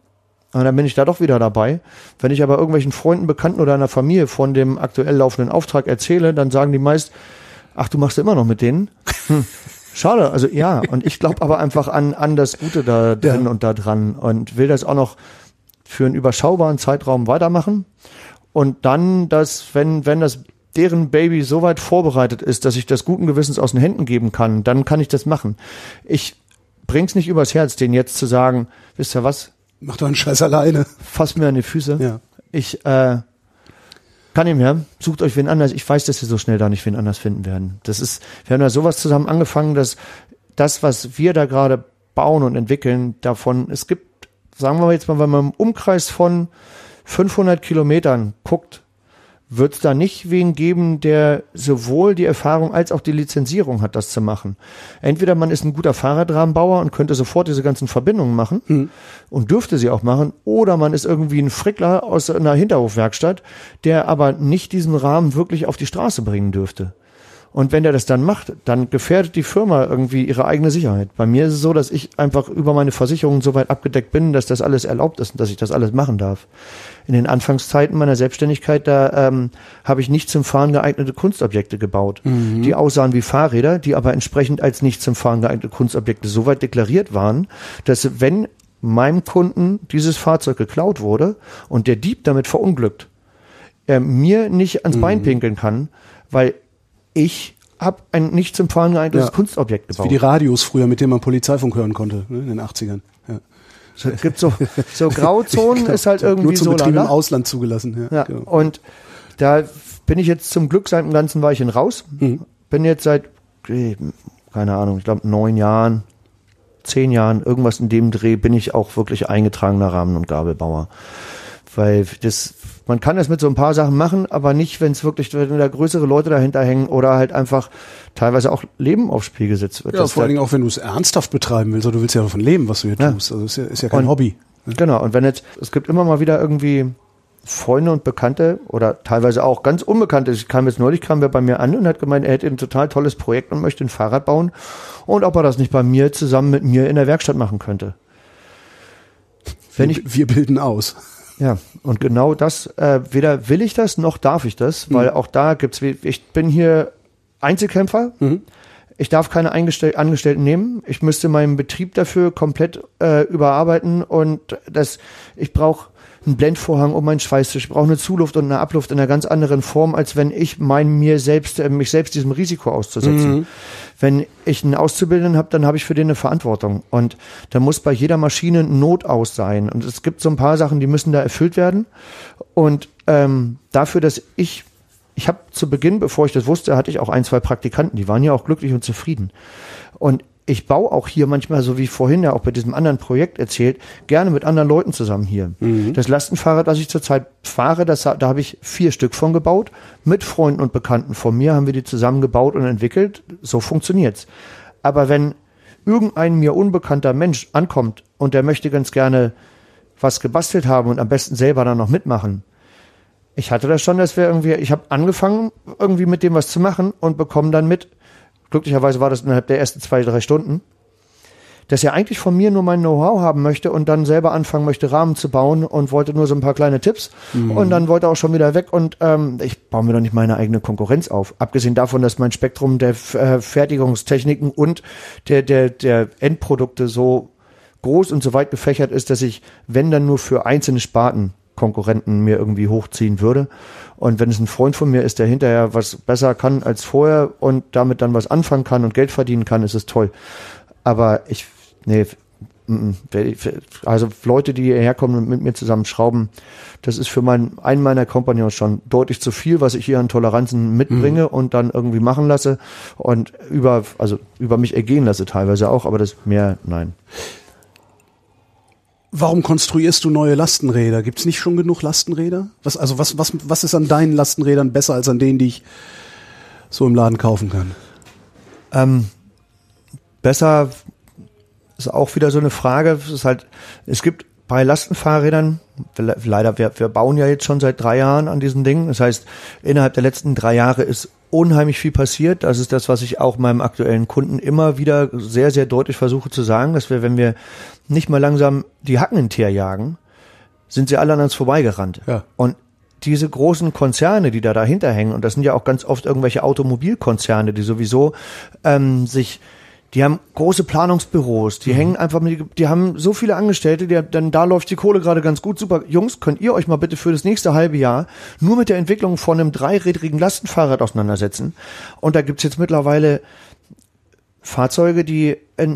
Und dann bin ich da doch wieder dabei. Wenn ich aber irgendwelchen Freunden, Bekannten oder einer Familie von dem aktuell laufenden Auftrag erzähle, dann sagen die meist, ach, du machst immer noch mit denen? Hm. Schade, also ja. Und ich glaube aber einfach an, an das Gute da drin ja. und da dran und will das auch noch für einen überschaubaren Zeitraum weitermachen. Und dann, dass, wenn, wenn das deren Baby so weit vorbereitet ist, dass ich das guten Gewissens aus den Händen geben kann, dann kann ich das machen. Ich bring's nicht übers Herz, denen jetzt zu sagen, wisst ihr was? Mach doch einen Scheiß alleine. Fass mir an die Füße. Ja. Ich äh, kann ihm her. Sucht euch wen anders. Ich weiß, dass wir so schnell da nicht wen anders finden werden. Das ist, wir haben da sowas zusammen angefangen, dass das, was wir da gerade bauen und entwickeln, davon, es gibt, sagen wir jetzt mal, wenn man im Umkreis von fünfhundert Kilometern guckt, wird es da nicht wen geben, der sowohl die Erfahrung als auch die Lizenzierung hat, das zu machen. Entweder man ist ein guter Fahrradrahmenbauer und könnte sofort diese ganzen Verbindungen machen mhm. und dürfte sie auch machen, oder man ist irgendwie ein Frickler aus einer Hinterhofwerkstatt, der aber nicht diesen Rahmen wirklich auf die Straße bringen dürfte. Und wenn der das dann macht, dann gefährdet die Firma irgendwie ihre eigene Sicherheit. Bei mir ist es so, dass ich einfach über meine Versicherungen so weit abgedeckt bin, dass das alles erlaubt ist und dass ich das alles machen darf. In den Anfangszeiten meiner Selbstständigkeit, da ähm, habe ich nicht zum Fahren geeignete Kunstobjekte gebaut, mhm. die aussahen wie Fahrräder, die aber entsprechend als nicht zum Fahren geeignete Kunstobjekte so weit deklariert waren, dass wenn meinem Kunden dieses Fahrzeug geklaut wurde und der Dieb damit verunglückt, er mir nicht ans mhm. Bein pinkeln kann, weil ich habe ein nicht zum Fahren geeignetes ja. Kunstobjekt gebaut. Das ist wie die Radios früher, mit denen man Polizeifunk hören konnte, ne, in den achtzigern. Ja. Es gibt so, so Grauzonen, ist halt irgendwie nur zum so. Betrieb im Ausland zugelassen. Ja, ja. Genau. Und da bin ich jetzt zum Glück seit einem ganzen Weilchen raus. Mhm. Bin jetzt seit, keine Ahnung, ich glaube neun Jahren, zehn Jahren, irgendwas in dem Dreh, bin ich auch wirklich eingetragener Rahmen- und Gabelbauer. Weil das, man kann das mit so ein paar Sachen machen, aber nicht, wenn es wirklich, wenn da größere Leute dahinter hängen oder halt einfach teilweise auch Leben aufs Spiel gesetzt wird. Ja, vor allen Dingen auch, wenn du es ernsthaft betreiben willst, oder du willst ja davon leben, was du hier ja. tust. Also ist ja, ist ja kein und, Hobby. Ne? Genau, und wenn jetzt, es gibt immer mal wieder irgendwie Freunde und Bekannte oder teilweise auch ganz Unbekannte. Ich kam jetzt neulich, kam wer bei mir an und hat gemeint, er hätte ein total tolles Projekt und möchte ein Fahrrad bauen und ob er das nicht bei mir zusammen mit mir in der Werkstatt machen könnte. Wenn wir, ich, wir bilden aus. Ja, und genau das, äh, weder will ich das, noch darf ich das, weil mhm. auch da gibt's, ich bin hier Einzelkämpfer, mhm. ich darf keine Eingestell- Angestellten nehmen, ich müsste meinen Betrieb dafür komplett äh, überarbeiten und das, ich brauche einen Blendvorhang um meinen Schweißtisch, ich brauche eine Zuluft und eine Abluft in einer ganz anderen Form, als wenn ich mein mir selbst, äh, mich selbst diesem Risiko auszusetzen. Mhm. Wenn ich einen Auszubildenden habe, dann habe ich für den eine Verantwortung. Und da muss bei jeder Maschine ein Notaus sein. Und es gibt so ein paar Sachen, die müssen da erfüllt werden. Und ähm, dafür, dass ich, ich habe zu Beginn, bevor ich das wusste, hatte ich auch ein, zwei Praktikanten, die waren ja auch glücklich und zufrieden. Und ich baue auch hier manchmal, so wie vorhin ja auch bei diesem anderen Projekt erzählt, gerne mit anderen Leuten zusammen hier. Mhm. Das Lastenfahrrad, das ich zurzeit fahre, das, da habe ich vier Stück von gebaut. Mit Freunden und Bekannten von mir haben wir die zusammen gebaut und entwickelt. So funktioniert's. Aber wenn irgendein mir unbekannter Mensch ankommt und der möchte ganz gerne was gebastelt haben und am besten selber dann noch mitmachen. Ich hatte das schon, dass wir irgendwie, ich habe angefangen irgendwie mit dem was zu machen und bekomme dann mit, glücklicherweise war das innerhalb der ersten zwei, drei Stunden, dass er eigentlich von mir nur mein Know-how haben möchte und dann selber anfangen möchte, Rahmen zu bauen und wollte nur so ein paar kleine Tipps. Mhm. Und dann wollte er auch schon wieder weg und ähm, ich baue mir doch nicht meine eigene Konkurrenz auf. Abgesehen davon, dass mein Spektrum der äh, Fertigungstechniken und der, der, der Endprodukte so groß und so weit gefächert ist, dass ich, wenn dann nur für einzelne Sparten Konkurrenten mir irgendwie hochziehen würde. Und wenn es ein Freund von mir ist, der hinterher was besser kann als vorher und damit dann was anfangen kann und Geld verdienen kann, ist es toll. Aber ich, nee, also Leute, die hierher kommen und mit mir zusammen schrauben, das ist für mein, einen meiner Kompagnons schon deutlich zu viel, was ich hier an Toleranzen mitbringe mhm. und dann irgendwie machen lasse und über, also über mich ergehen lasse teilweise auch, aber das mehr, nein. Warum konstruierst du neue Lastenräder? Gibt's nicht schon genug Lastenräder? Was, also was, was, was ist an deinen Lastenrädern besser als an denen, die ich so im Laden kaufen kann? Ähm, besser ist auch wieder so eine Frage. Es ist halt, es gibt bei Lastenfahrrädern, leider, wir, wir bauen ja jetzt schon seit drei Jahren an diesen Dingen. Das heißt, innerhalb der letzten drei Jahre ist unheimlich viel passiert. Das ist das, was ich auch meinem aktuellen Kunden immer wieder sehr, sehr deutlich versuche zu sagen, dass wir, wenn wir nicht mal langsam die Hacken in Teer jagen, sind sie alle an uns vorbeigerannt. Ja. Und diese großen Konzerne, die da dahinter hängen, und das sind ja auch ganz oft irgendwelche Automobilkonzerne, die sowieso ähm, sich Die haben große Planungsbüros, die mhm. hängen einfach mit, die haben so viele Angestellte, die, dann da läuft die Kohle gerade ganz gut. Super, Jungs, könnt ihr euch mal bitte für das nächste halbe Jahr nur mit der Entwicklung von einem dreirädrigen Lastenfahrrad auseinandersetzen? Und da gibt's jetzt mittlerweile Fahrzeuge, die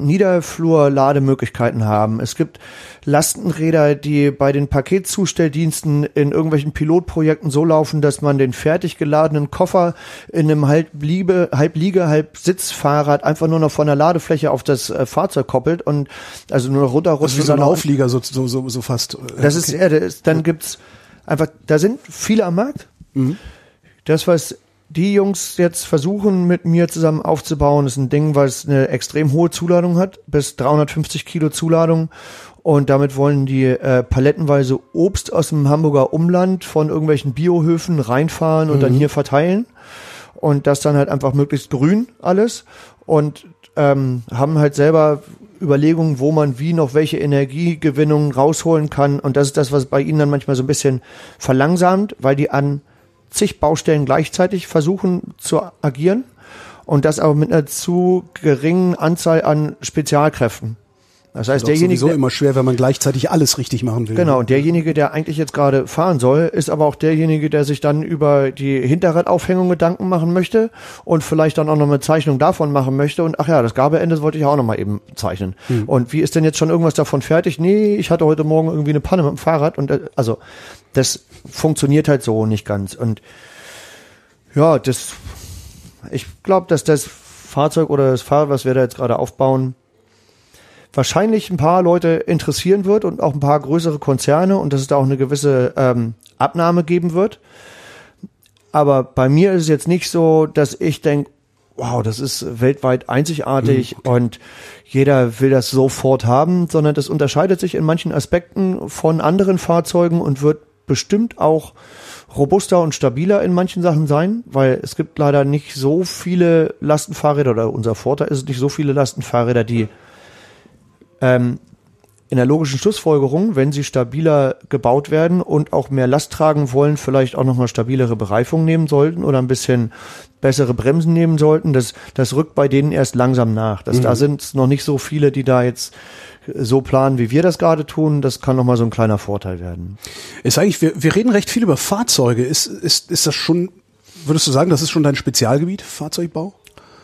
Niederflur-Lademöglichkeiten haben. Es gibt Lastenräder, die bei den Paketzustelldiensten in irgendwelchen Pilotprojekten so laufen, dass man den fertig geladenen Koffer in einem halb Liege, halb Liege, halb Sitzfahrrad einfach nur noch von der Ladefläche auf das äh, Fahrzeug koppelt und also nur noch runterrutscht. Das ist wie so ein Auflieger, so, so, so, so fast. Das okay. ist, ja, das ist, dann gibt's einfach, da sind viele am Markt. Mhm. Das, was die Jungs jetzt versuchen, mit mir zusammen aufzubauen, ist ein Ding, was eine extrem hohe Zuladung hat, bis dreihundertfünfzig Kilo Zuladung. Und damit wollen die äh, palettenweise Obst aus dem Hamburger Umland von irgendwelchen Biohöfen reinfahren und mhm. dann hier verteilen. Und das dann halt einfach möglichst grün alles. Und ähm, haben halt selber Überlegungen, wo man wie noch welche Energiegewinnung rausholen kann. Und das ist das, was bei ihnen dann manchmal so ein bisschen verlangsamt, weil die an zig Baustellen gleichzeitig versuchen zu agieren und das aber mit einer zu geringen Anzahl an Spezialkräften. Das heißt, derjenige, ist sowieso immer schwer, wenn man gleichzeitig alles richtig machen will. Genau, und derjenige, der eigentlich jetzt gerade fahren soll, ist aber auch derjenige, der sich dann über die Hinterradaufhängung Gedanken machen möchte und vielleicht dann auch noch eine Zeichnung davon machen möchte und ach ja, das Gabeende wollte ich auch noch mal eben zeichnen. Hm. Und wie ist denn jetzt schon irgendwas davon fertig? Nee, ich hatte heute Morgen irgendwie eine Panne mit dem Fahrrad und also das funktioniert halt so nicht ganz. Und ja, das, ich glaube, dass das Fahrzeug oder das Fahrrad, was wir da jetzt gerade aufbauen, wahrscheinlich ein paar Leute interessieren wird und auch ein paar größere Konzerne und dass es da auch eine gewisse ähm, Abnahme geben wird. Aber bei mir ist es jetzt nicht so, dass ich denke, wow, das ist weltweit einzigartig mhm. und jeder will das sofort haben, sondern das unterscheidet sich in manchen Aspekten von anderen Fahrzeugen und wird bestimmt auch robuster und stabiler in manchen Sachen sein, weil es gibt leider nicht so viele Lastenfahrräder, oder unser Vorteil ist es nicht so viele Lastenfahrräder, die ähm, in der logischen Schlussfolgerung, wenn sie stabiler gebaut werden und auch mehr Last tragen wollen, vielleicht auch nochmal stabilere Bereifung nehmen sollten oder ein bisschen bessere Bremsen nehmen sollten. Das, das rückt bei denen erst langsam nach. Das, mhm. Da sind es noch nicht so viele, die da jetzt so planen, wie wir das gerade tun. Das kann nochmal so ein kleiner Vorteil werden. Ist eigentlich, wir, wir reden recht viel über Fahrzeuge. Ist, ist, ist das schon, würdest du sagen, das ist schon dein Spezialgebiet, Fahrzeugbau?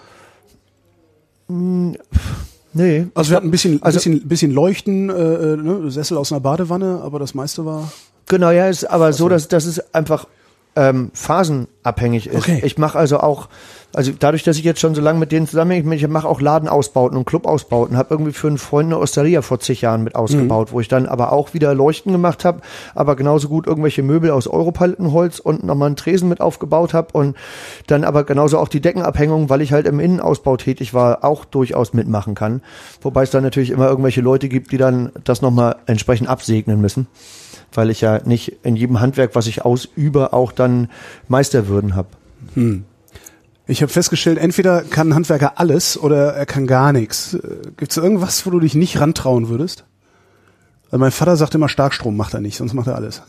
Hm, nee. Also wir hatten ein bisschen, also, bisschen, bisschen Leuchten, äh, ne, Sessel aus einer Badewanne, aber das meiste war... Genau, ja, ist aber so, dass, dass es einfach ähm, phasenabhängig ist. Okay. Ich mache also auch, also dadurch, dass ich jetzt schon so lange mit denen zusammenhänge, ich mache auch Ladenausbauten und Clubausbauten, habe irgendwie für einen Freund eine Osteria vor zig Jahren mit ausgebaut, mhm. wo ich dann aber auch wieder Leuchten gemacht habe, aber genauso gut irgendwelche Möbel aus Europalettenholz und nochmal einen Tresen mit aufgebaut habe und dann aber genauso auch die Deckenabhängung, weil ich halt im Innenausbau tätig war, auch durchaus mitmachen kann. Wobei es dann natürlich immer irgendwelche Leute gibt, die dann das nochmal entsprechend absegnen müssen, weil ich ja nicht in jedem Handwerk, was ich ausübe, auch dann Meisterwürden habe. Hm. Ich habe festgestellt, entweder kann ein Handwerker alles oder er kann gar nichts. Gibt es irgendwas, wo du dich nicht rantrauen würdest? Also mein Vater sagt immer, Starkstrom macht er nicht, sonst macht er alles.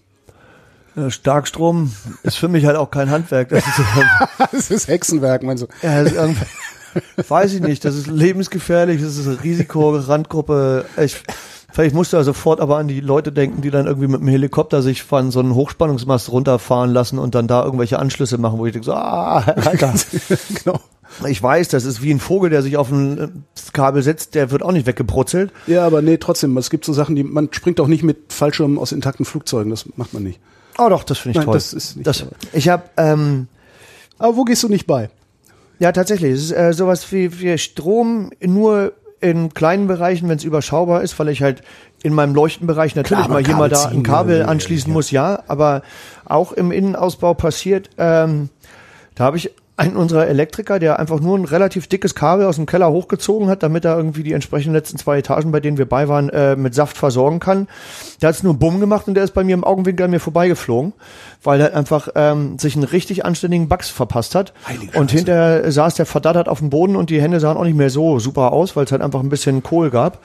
Ja, Starkstrom ist für mich halt auch kein Handwerk. Das ist, das ist Hexenwerk, meinst du? ja, das ist irgendwie, weiß ich nicht, das ist lebensgefährlich, das ist eine Risikorandgruppe. Ich, vielleicht musst du ja sofort aber an die Leute denken, die dann irgendwie mit dem Helikopter sich von so einem Hochspannungsmast runterfahren lassen und dann da irgendwelche Anschlüsse machen, wo ich denke so, ah, Alter. Genau. Ich weiß, das ist wie ein Vogel, der sich auf ein Kabel setzt, der wird auch nicht weggebrutzelt. Ja, aber nee, trotzdem, es gibt so Sachen, die, man springt auch nicht mit Fallschirmen aus intakten Flugzeugen, das macht man nicht. Oh doch, das finde ich Nein, toll. das ist nicht das, toll. Ich habe, ähm, aber wo gehst du nicht bei? ja tatsächlich, es ist äh, sowas wie, wie Strom nur in kleinen Bereichen, wenn es überschaubar ist, weil ich halt in meinem Leuchtenbereich natürlich Klar, mal hier mal da Kabel ein Kabel ziehen, anschließen ja. muss, ja, aber auch im Innenausbau passiert, ähm, da habe ich einen unserer Elektriker, der einfach nur ein relativ dickes Kabel aus dem Keller hochgezogen hat, damit er irgendwie die entsprechenden letzten zwei Etagen, bei denen wir bei waren, äh, mit Saft versorgen kann. Der hat es nur Bumm gemacht und der ist bei mir im Augenwinkel an mir vorbeigeflogen, weil er einfach ähm, sich einen richtig anständigen Bugs verpasst hat. Heilige Und Scheiße. hinterher saß der verdattert auf dem Boden und die Hände sahen auch nicht mehr so super aus, weil es halt einfach ein bisschen Kohl gab.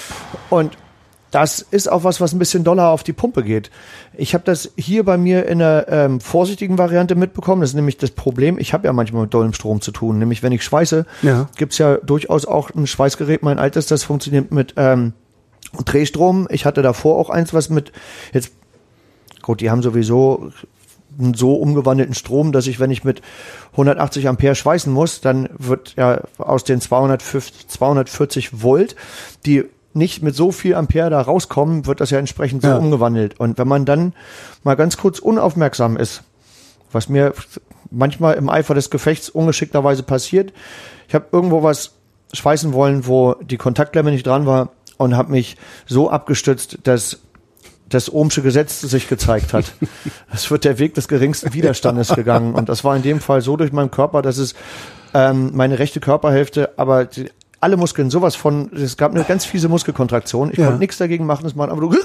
Und das ist auch was, was ein bisschen doller auf die Pumpe geht. Ich habe das hier bei mir in einer ähm, vorsichtigen Variante mitbekommen. Das ist nämlich das Problem. Ich habe ja manchmal mit dollem Strom zu tun. Nämlich, wenn ich schweiße, Ja. gibt's ja durchaus auch ein Schweißgerät, mein altes, das funktioniert mit ähm, Drehstrom. Ich hatte davor auch eins, was mit, jetzt, gut, die haben sowieso einen so umgewandelten Strom, dass ich, wenn ich mit hundertachtzig Ampere schweißen muss, dann wird ja aus den zweihundertfünfzig, zweihundertvierzig Volt, die nicht mit so viel Ampere da rauskommen, wird das ja entsprechend so Ja. umgewandelt. Und wenn man dann mal ganz kurz unaufmerksam ist, was mir manchmal im Eifer des Gefechts ungeschickterweise passiert, ich habe irgendwo was schweißen wollen, wo die Kontaktklemme nicht dran war und habe mich so abgestützt, dass das Ohmsche Gesetz sich gezeigt hat. Es wird der Weg des geringsten Widerstandes gegangen. Und das war in dem Fall so durch meinen Körper, dass es ähm, meine rechte Körperhälfte, aber die, alle Muskeln sowas von, es gab eine ganz fiese Muskelkontraktion. Ich Ja. konnte nichts dagegen machen, das war einfach nur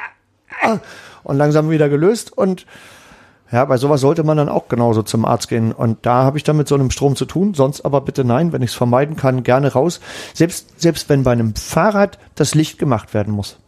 und langsam wieder gelöst. Und ja, bei sowas sollte man dann auch genauso zum Arzt gehen. Und da habe ich dann mit so einem Strom zu tun, sonst aber bitte nein, wenn ich es vermeiden kann, gerne raus. Selbst, selbst wenn bei einem Fahrrad das Licht gemacht werden muss,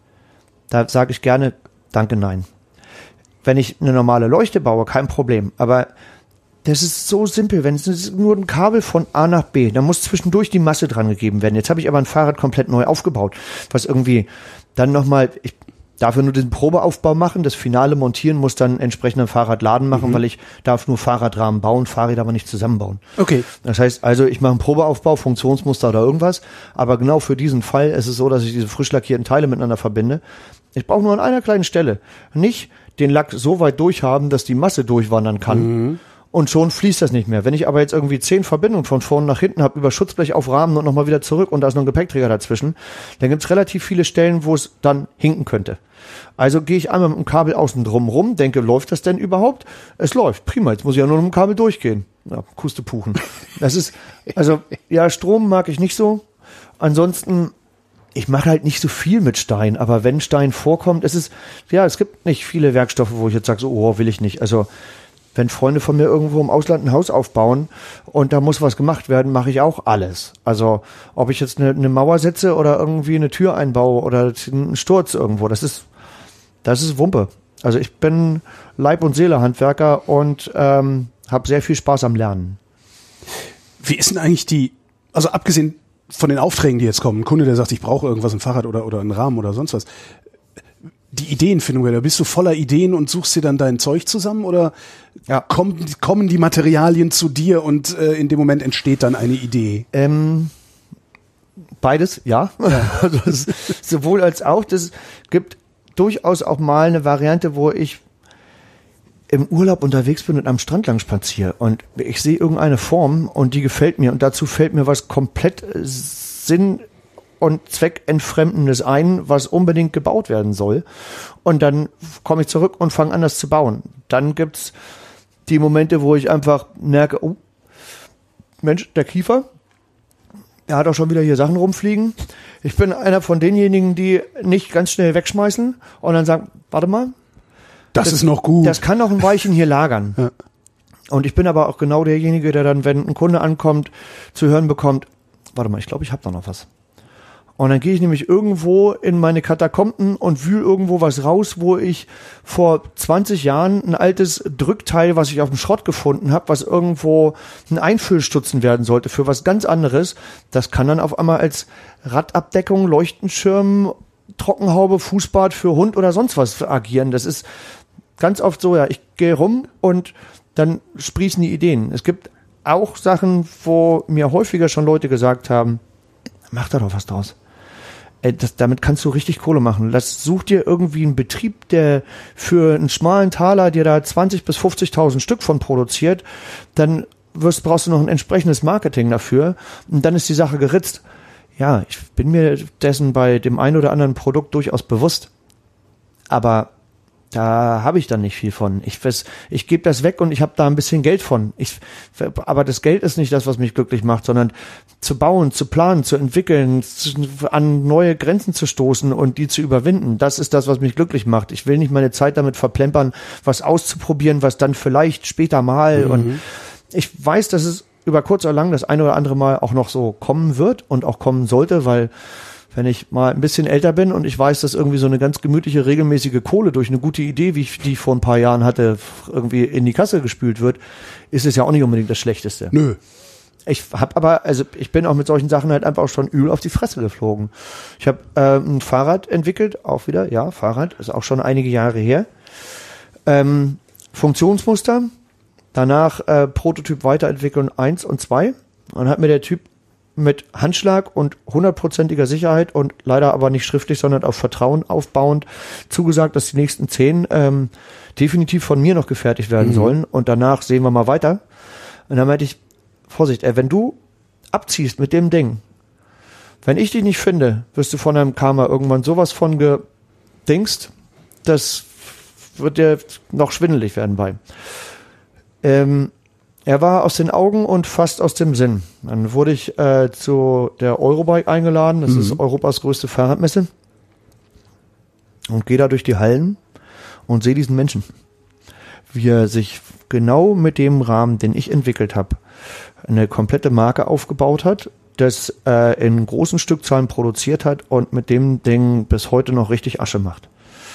da sage ich gerne, danke, nein. Wenn ich eine normale Leuchte baue, kein Problem. Aber das ist so simpel, wenn es nur ein Kabel von A nach B, da muss zwischendurch die Masse dran gegeben werden. Jetzt habe ich aber ein Fahrrad komplett neu aufgebaut, was irgendwie dann nochmal, ich darf nur den Probeaufbau machen, das finale Montieren muss dann entsprechend ein Fahrradladen machen, mhm. weil ich darf nur Fahrradrahmen bauen, Fahrräder aber nicht zusammenbauen. Okay. Das heißt also, ich mache einen Probeaufbau, Funktionsmuster oder irgendwas, aber genau für diesen Fall ist es so, dass ich diese frisch lackierten Teile miteinander verbinde. Ich brauche nur an einer kleinen Stelle nicht den Lack so weit durchhaben, dass die Masse durchwandern kann. Mhm. Und schon fließt das nicht mehr. Wenn ich aber jetzt irgendwie zehn Verbindungen von vorn nach hinten habe, über Schutzblech auf Rahmen und nochmal wieder zurück und da ist noch ein Gepäckträger dazwischen, dann gibt es relativ viele Stellen, wo es dann hinken könnte. Also gehe ich einmal mit dem Kabel außen drum rum, denke, läuft das denn überhaupt? Es läuft, prima, jetzt muss ich ja nur mit dem Kabel durchgehen. Ja, Kustepuchen. Das ist, also, ja, Strom mag ich nicht so. Ansonsten, ich mache halt nicht so viel mit Stein, aber wenn Stein vorkommt, es ist, ja, es gibt nicht viele Werkstoffe, wo ich jetzt sage, so, oh, will ich nicht. Also, wenn Freunde von mir irgendwo im Ausland ein Haus aufbauen und da muss was gemacht werden, mache ich auch alles. Also ob ich jetzt eine, eine Mauer setze oder irgendwie eine Tür einbaue oder einen Sturz irgendwo, das ist, das ist Wumpe. Also ich bin Leib- und Seele-Handwerker und ähm, habe sehr viel Spaß am Lernen. Wie ist denn eigentlich die, also abgesehen von den Aufträgen, die jetzt kommen, ein Kunde, der sagt, ich brauche irgendwas, ein Fahrrad oder, oder einen Rahmen oder sonst was, die Ideenfindung, da bist du voller Ideen und suchst dir dann dein Zeug zusammen oder ja. kommen, kommen die Materialien zu dir und äh, in dem Moment entsteht dann eine Idee? Ähm, beides, ja. ja. Also es, sowohl als auch. Das gibt durchaus auch mal eine Variante, wo ich im Urlaub unterwegs bin und am Strand lang spaziere und ich sehe irgendeine Form und die gefällt mir und dazu fällt mir was komplett Sinn und zweckentfremdendes ein, was unbedingt gebaut werden soll. Und dann komme ich zurück und fange an, das zu bauen. Dann gibt's die Momente, wo ich einfach merke, oh, Mensch, der Kiefer, er hat auch schon wieder hier Sachen rumfliegen. Ich bin einer von denjenigen, die nicht ganz schnell wegschmeißen und dann sagen, warte mal. Das, das ist noch gut. Das kann noch ein Weilchen hier lagern. Ja. Und ich bin aber auch genau derjenige, der dann, wenn ein Kunde ankommt, zu hören bekommt, warte mal, ich glaube, ich habe da noch was. Und dann gehe ich nämlich irgendwo in meine Katakomben und wühle irgendwo was raus, wo ich vor zwanzig Jahren ein altes Drückteil, was ich auf dem Schrott gefunden habe, was irgendwo ein Einfüllstutzen werden sollte für was ganz anderes. Das kann dann auf einmal als Radabdeckung, Leuchtenschirm, Trockenhaube, Fußbad für Hund oder sonst was agieren. Das ist ganz oft so, ja, ich gehe rum und dann sprießen die Ideen. Es gibt auch Sachen, wo mir häufiger schon Leute gesagt haben, mach da doch was draus. Ey, das, damit kannst du richtig Kohle machen. Lass, such dir irgendwie einen Betrieb, der für einen schmalen Taler dir da zwanzig bis fünfzigtausend Stück von produziert. Dann wirst, brauchst du noch ein entsprechendes Marketing dafür. Und dann ist die Sache geritzt. Ja, ich bin mir dessen bei dem einen oder anderen Produkt durchaus bewusst. Aber da habe ich dann nicht viel von. Ich, ich gebe das weg und ich habe da ein bisschen Geld von. Ich, aber das Geld ist nicht das, was mich glücklich macht, sondern zu bauen, zu planen, zu entwickeln, an neue Grenzen zu stoßen und die zu überwinden. Das ist das, was mich glücklich macht. Ich will nicht meine Zeit damit verplempern, was auszuprobieren, was dann vielleicht später mal. Mhm. Und ich weiß, dass es über kurz oder lang das eine oder andere Mal auch noch so kommen wird und auch kommen sollte, weil wenn ich mal ein bisschen älter bin und ich weiß, dass irgendwie so eine ganz gemütliche, regelmäßige Kohle durch eine gute Idee, wie ich die vor ein paar Jahren hatte, irgendwie in die Kasse gespült wird, ist es ja auch nicht unbedingt das Schlechteste. Nö. Ich habe aber, also ich bin auch mit solchen Sachen halt einfach auch schon übel auf die Fresse geflogen. Ich habe äh, ein Fahrrad entwickelt, auch wieder, ja, Fahrrad, ist auch schon einige Jahre her. Ähm, Funktionsmuster, danach äh, Prototyp weiterentwickeln eins und zwei. Und hat mir der Typ mit Handschlag und hundertprozentiger Sicherheit und leider aber nicht schriftlich, sondern auf Vertrauen aufbauend zugesagt, dass die nächsten zehn ähm, definitiv von mir noch gefertigt werden mhm. sollen und danach sehen wir mal weiter. Und dann meinte ich, Vorsicht, ey, wenn du abziehst mit dem Ding, wenn ich dich nicht finde, wirst du von einem Karma irgendwann sowas von gedingst, das wird dir noch schwindelig werden bei. Ähm, Er war aus den Augen und fast aus dem Sinn. Dann wurde ich äh, zu der Eurobike eingeladen. Das mhm. ist Europas größte Fahrradmesse. Und gehe da durch die Hallen und sehe diesen Menschen, wie er sich genau mit dem Rahmen, den ich entwickelt habe, eine komplette Marke aufgebaut hat, das äh, in großen Stückzahlen produziert hat und mit dem Ding bis heute noch richtig Asche macht.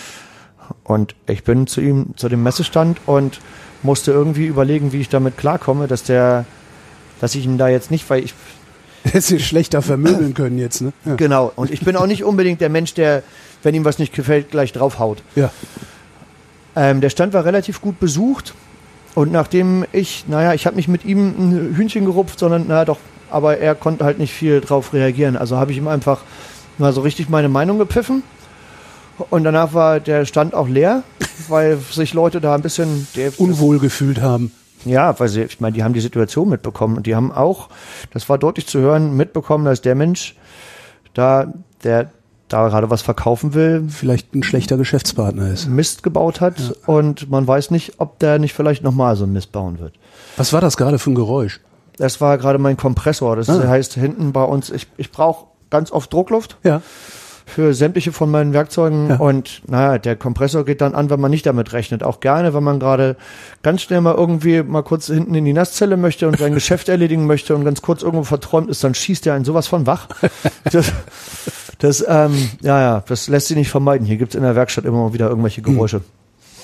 Und ich bin zu ihm, zu dem Messestand und musste irgendwie überlegen, wie ich damit klarkomme, dass der, dass ich ihn da jetzt nicht, weil ich hättest du schlechter vermöbeln können jetzt, ne? Ja. Genau. Und ich bin auch nicht unbedingt der Mensch, der, wenn ihm was nicht gefällt, gleich draufhaut. Ja. Ähm, der Stand war relativ gut besucht und nachdem ich, naja, ich habe nicht mit ihm ein Hühnchen gerupft, sondern naja doch, aber er konnte halt nicht viel drauf reagieren. Also habe ich ihm einfach mal so richtig meine Meinung gepfiffen. Und danach war der Stand auch leer, weil sich Leute da ein bisschen unwohl gefühlt haben. Ja, weil sie, ich meine, die haben die Situation mitbekommen und die haben auch, das war deutlich zu hören, mitbekommen, dass der Mensch da, der da gerade was verkaufen will, vielleicht ein schlechter Geschäftspartner ist. Mist gebaut hat ja. Und man weiß nicht, ob der nicht vielleicht nochmal so einen Mist bauen wird. Was war das gerade für ein Geräusch? Das war gerade mein Kompressor. Das ah. heißt, hinten bei uns, ich, ich brauche ganz oft Druckluft. Ja. Für sämtliche von meinen Werkzeugen ja. Und naja, der Kompressor geht dann an, wenn man nicht damit rechnet. Auch gerne, wenn man gerade ganz schnell mal irgendwie mal kurz hinten in die Nasszelle möchte und sein Geschäft erledigen möchte und ganz kurz irgendwo verträumt ist, dann schießt der einen sowas von wach. Das, das ähm, ja, ja, das lässt sich nicht vermeiden. Hier gibt's in der Werkstatt immer mal wieder irgendwelche Geräusche. Hm.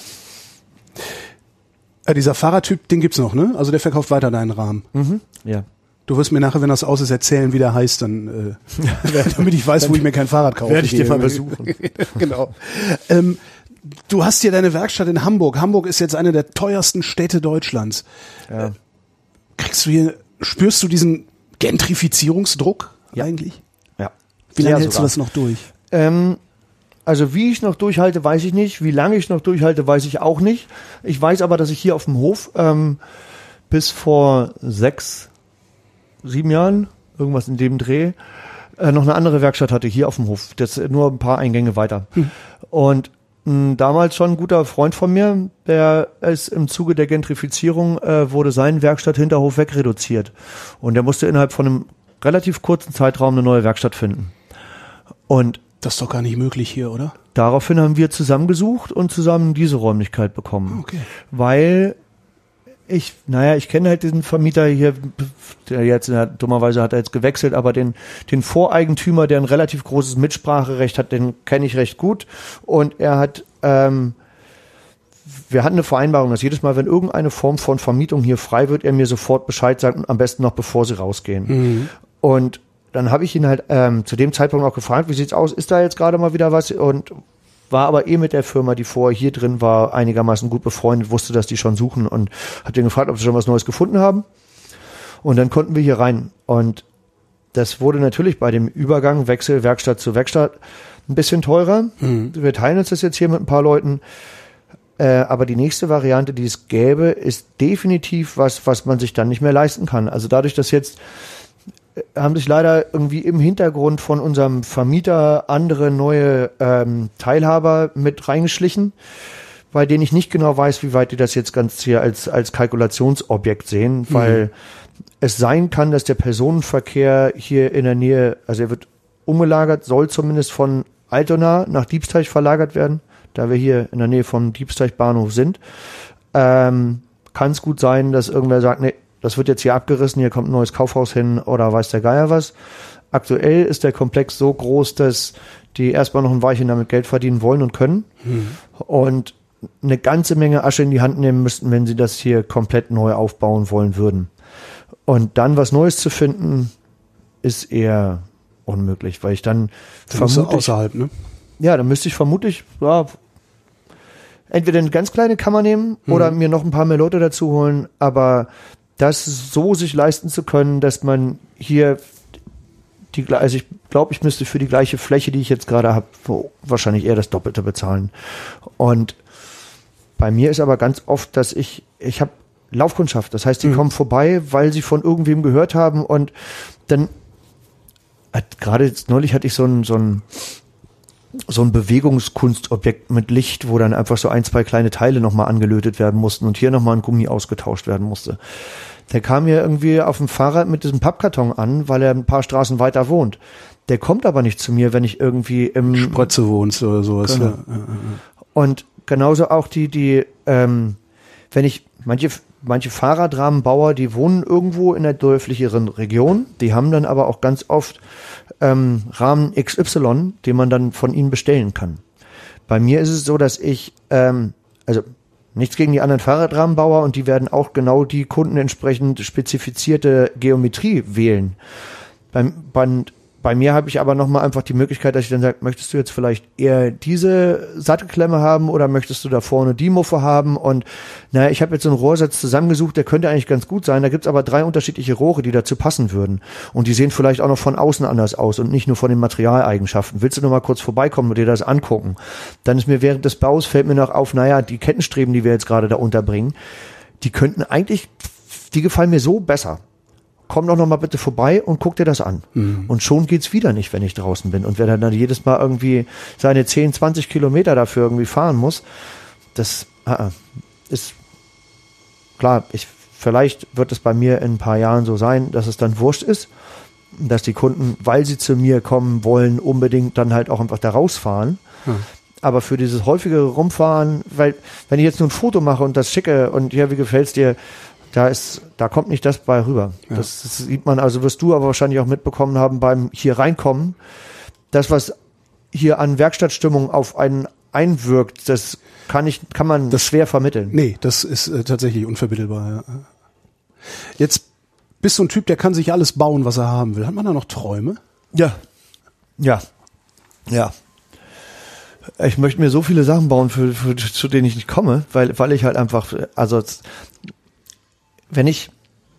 Ja, dieser Fahrradtyp, den gibt's noch, ne? Also der verkauft weiter deinen Rahmen. Mhm. Ja. Du wirst mir nachher, wenn das aus ist, erzählen, wie der heißt, dann, äh, damit ich weiß, wo ich mir kein Fahrrad kaufe. Werde ich dir mal besuchen. Genau. Ähm, du hast hier deine Werkstatt in Hamburg. Hamburg ist jetzt eine der teuersten Städte Deutschlands. Ja. Äh, kriegst du hier, spürst du diesen Gentrifizierungsdruck ja. eigentlich? Ja. Wie lange ja, hältst sogar. du das noch durch? Ähm, also wie ich noch durchhalte, weiß ich nicht. Wie lange ich noch durchhalte, weiß ich auch nicht. Ich weiß aber, dass ich hier auf dem Hof ähm, bis vor sechs sieben Jahren, irgendwas in dem Dreh, äh, noch eine andere Werkstatt hatte, hier auf dem Hof. Das nur ein paar Eingänge weiter. Hm. Und mh, damals schon ein guter Freund von mir, der ist im Zuge der Gentrifizierung, äh, wurde sein Werkstatt-Hinterhof wegreduziert. Und der musste innerhalb von einem relativ kurzen Zeitraum eine neue Werkstatt finden. Und das ist doch gar nicht möglich hier, oder? Daraufhin haben wir zusammengesucht und zusammen diese Räumlichkeit bekommen. Okay. Weil Ich, naja, ich kenne halt diesen Vermieter hier, der jetzt, der, dummerweise hat er jetzt gewechselt, aber den, den Voreigentümer, der ein relativ großes Mitspracherecht hat, den kenne ich recht gut. Und er hat, ähm, wir hatten eine Vereinbarung, dass jedes Mal, wenn irgendeine Form von Vermietung hier frei wird, er mir sofort Bescheid sagt, am besten noch bevor sie rausgehen. Mhm. Und dann habe ich ihn halt ähm, zu dem Zeitpunkt auch gefragt, wie sieht's aus, ist da jetzt gerade mal wieder was? Und war aber eh mit der Firma, die vorher hier drin war, einigermaßen gut befreundet, wusste, dass die schon suchen und hat den gefragt, ob sie schon was Neues gefunden haben. Und dann konnten wir hier rein. Und das wurde natürlich bei dem Übergang, Wechsel, Werkstatt zu Werkstatt, ein bisschen teurer. Mhm. Wir teilen uns das jetzt hier mit ein paar Leuten. Äh, aber die nächste Variante, die es gäbe, ist definitiv was, was man sich dann nicht mehr leisten kann. Also dadurch, dass jetzt haben sich leider irgendwie im Hintergrund von unserem Vermieter andere neue ähm, Teilhaber mit reingeschlichen, bei denen ich nicht genau weiß, wie weit die das jetzt ganz hier als, als Kalkulationsobjekt sehen, weil mhm. es sein kann, dass der Personenverkehr hier in der Nähe, also er wird umgelagert, soll zumindest von Altona nach Diebsteich verlagert werden, da wir hier in der Nähe vom Diebsteich-Bahnhof sind. Ähm, kann es gut sein, dass irgendwer sagt, nee, das wird jetzt hier abgerissen, hier kommt ein neues Kaufhaus hin oder weiß der Geier was. Aktuell ist der Komplex so groß, dass die erstmal noch ein Weilchen damit Geld verdienen wollen und können mhm. und eine ganze Menge Asche in die Hand nehmen müssten, wenn sie das hier komplett neu aufbauen wollen würden. Und dann was Neues zu finden, ist eher unmöglich, weil ich dann vermutlich außerhalb, ne? Ja, dann müsste ich vermutlich ja, entweder eine ganz kleine Kammer nehmen mhm. oder mir noch ein paar mehr Leute dazu holen, aber das so sich leisten zu können, dass man hier die, also ich glaube, ich müsste für die gleiche Fläche, die ich jetzt gerade habe, wahrscheinlich eher das Doppelte bezahlen. Und bei mir ist aber ganz oft, dass ich, ich habe Laufkundschaft, das heißt, die mhm. kommen vorbei, weil sie von irgendwem gehört haben und dann, hat, gerade jetzt neulich hatte ich so ein, so ein, so ein Bewegungskunstobjekt mit Licht, wo dann einfach so ein, zwei kleine Teile nochmal angelötet werden mussten und hier nochmal ein Gummi ausgetauscht werden musste. Der kam hier irgendwie auf dem Fahrrad mit diesem Pappkarton an, weil er ein paar Straßen weiter wohnt. Der kommt aber nicht zu mir, wenn ich irgendwie im Sprötze wohnst oder sowas. Genau. Ja. Und genauso auch die, die, ähm, wenn ich, manche, manche Fahrradrahmenbauer, die wohnen irgendwo in der dörflicheren Region, die haben dann aber auch ganz oft ähm, Rahmen X Y, den man dann von ihnen bestellen kann. Bei mir ist es so, dass ich, ähm, also nichts gegen die anderen Fahrradrahmenbauer und die werden auch genau die Kunden entsprechend spezifizierte Geometrie wählen. Beim, beim, bei mir habe ich aber nochmal einfach die Möglichkeit, dass ich dann sage, möchtest du jetzt vielleicht eher diese Sattelklemme haben oder möchtest du da vorne die Muffe haben? Und naja, ich habe jetzt so einen Rohrsatz zusammengesucht, der könnte eigentlich ganz gut sein. Da gibt's aber drei unterschiedliche Rohre, die dazu passen würden. Und die sehen vielleicht auch noch von außen anders aus und nicht nur von den Materialeigenschaften. Willst du noch mal kurz vorbeikommen und dir das angucken? Dann ist mir während des Baus, fällt mir noch auf, naja, die Kettenstreben, die wir jetzt gerade da unterbringen, die könnten eigentlich, die gefallen mir so besser. Komm doch noch mal bitte vorbei und guck dir das an. Mhm. Und schon geht's wieder nicht, wenn ich draußen bin. Und wer dann jedes Mal irgendwie seine zehn, zwanzig Kilometer dafür irgendwie fahren muss, das uh, ist klar. Ich, vielleicht wird es bei mir in ein paar Jahren so sein, dass es dann wurscht ist, dass die Kunden, weil sie zu mir kommen wollen, unbedingt dann halt auch einfach da rausfahren. Mhm. Aber für dieses häufige Rumfahren, weil wenn ich jetzt nur ein Foto mache und das schicke und ja, wie gefällt's dir, Da ist, da kommt nicht das bei rüber. Ja. Das, das sieht man, also wirst du aber wahrscheinlich auch mitbekommen haben beim hier reinkommen. Das, was hier an Werkstattstimmung auf einen einwirkt, das kann ich, kann man das schwer vermitteln. Nee, das ist äh, tatsächlich unvermittelbar. Ja. Jetzt bist du ein Typ, der kann sich alles bauen, was er haben will. Hat man da noch Träume? Ja. Ja. Ja. Ich möchte mir so viele Sachen bauen, für, für, zu denen ich nicht komme, weil, weil ich halt einfach, also, wenn ich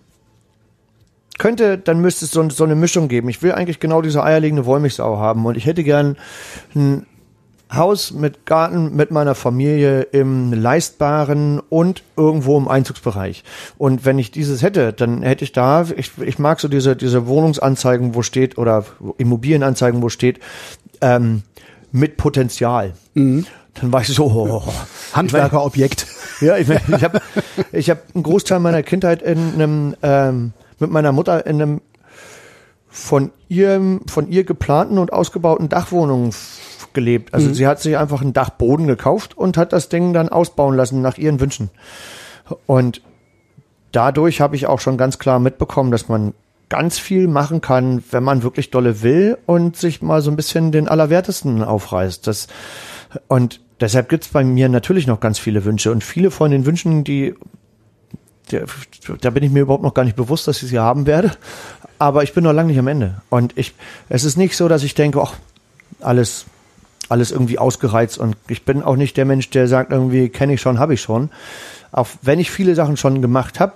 könnte, dann müsste es so, so eine Mischung geben. Ich will eigentlich genau diese eierlegende Wollmilchsau haben und ich hätte gern ein Haus mit Garten mit meiner Familie im leistbaren und irgendwo im Einzugsbereich. Und wenn ich dieses hätte, dann hätte ich da, ich, ich mag so diese, diese Wohnungsanzeigen, wo steht, oder Immobilienanzeigen, wo steht, ähm, mit Potenzial. Mhm. Dann war ich so, oh, Handwerkerobjekt. Ja, ich, ich habe ich hab einen Großteil meiner Kindheit in einem, ähm, mit meiner Mutter in einem von ihrem, von ihr geplanten und ausgebauten Dachwohnung gelebt. Also mhm. sie hat sich einfach einen Dachboden gekauft und hat das Ding dann ausbauen lassen nach ihren Wünschen. Und dadurch habe ich auch schon ganz klar mitbekommen, dass man ganz viel machen kann, wenn man wirklich dolle will und sich mal so ein bisschen den Allerwertesten aufreißt. Das, und deshalb gibt's bei mir natürlich noch ganz viele Wünsche und viele von den Wünschen, die, die da bin ich mir überhaupt noch gar nicht bewusst, dass ich sie haben werde, aber ich bin noch lange nicht am Ende. Und ich, es ist nicht so, dass ich denke, ach, alles, alles irgendwie ausgereizt und ich bin auch nicht der Mensch, der sagt irgendwie, kenne ich schon, habe ich schon. Auch wenn ich viele Sachen schon gemacht habe,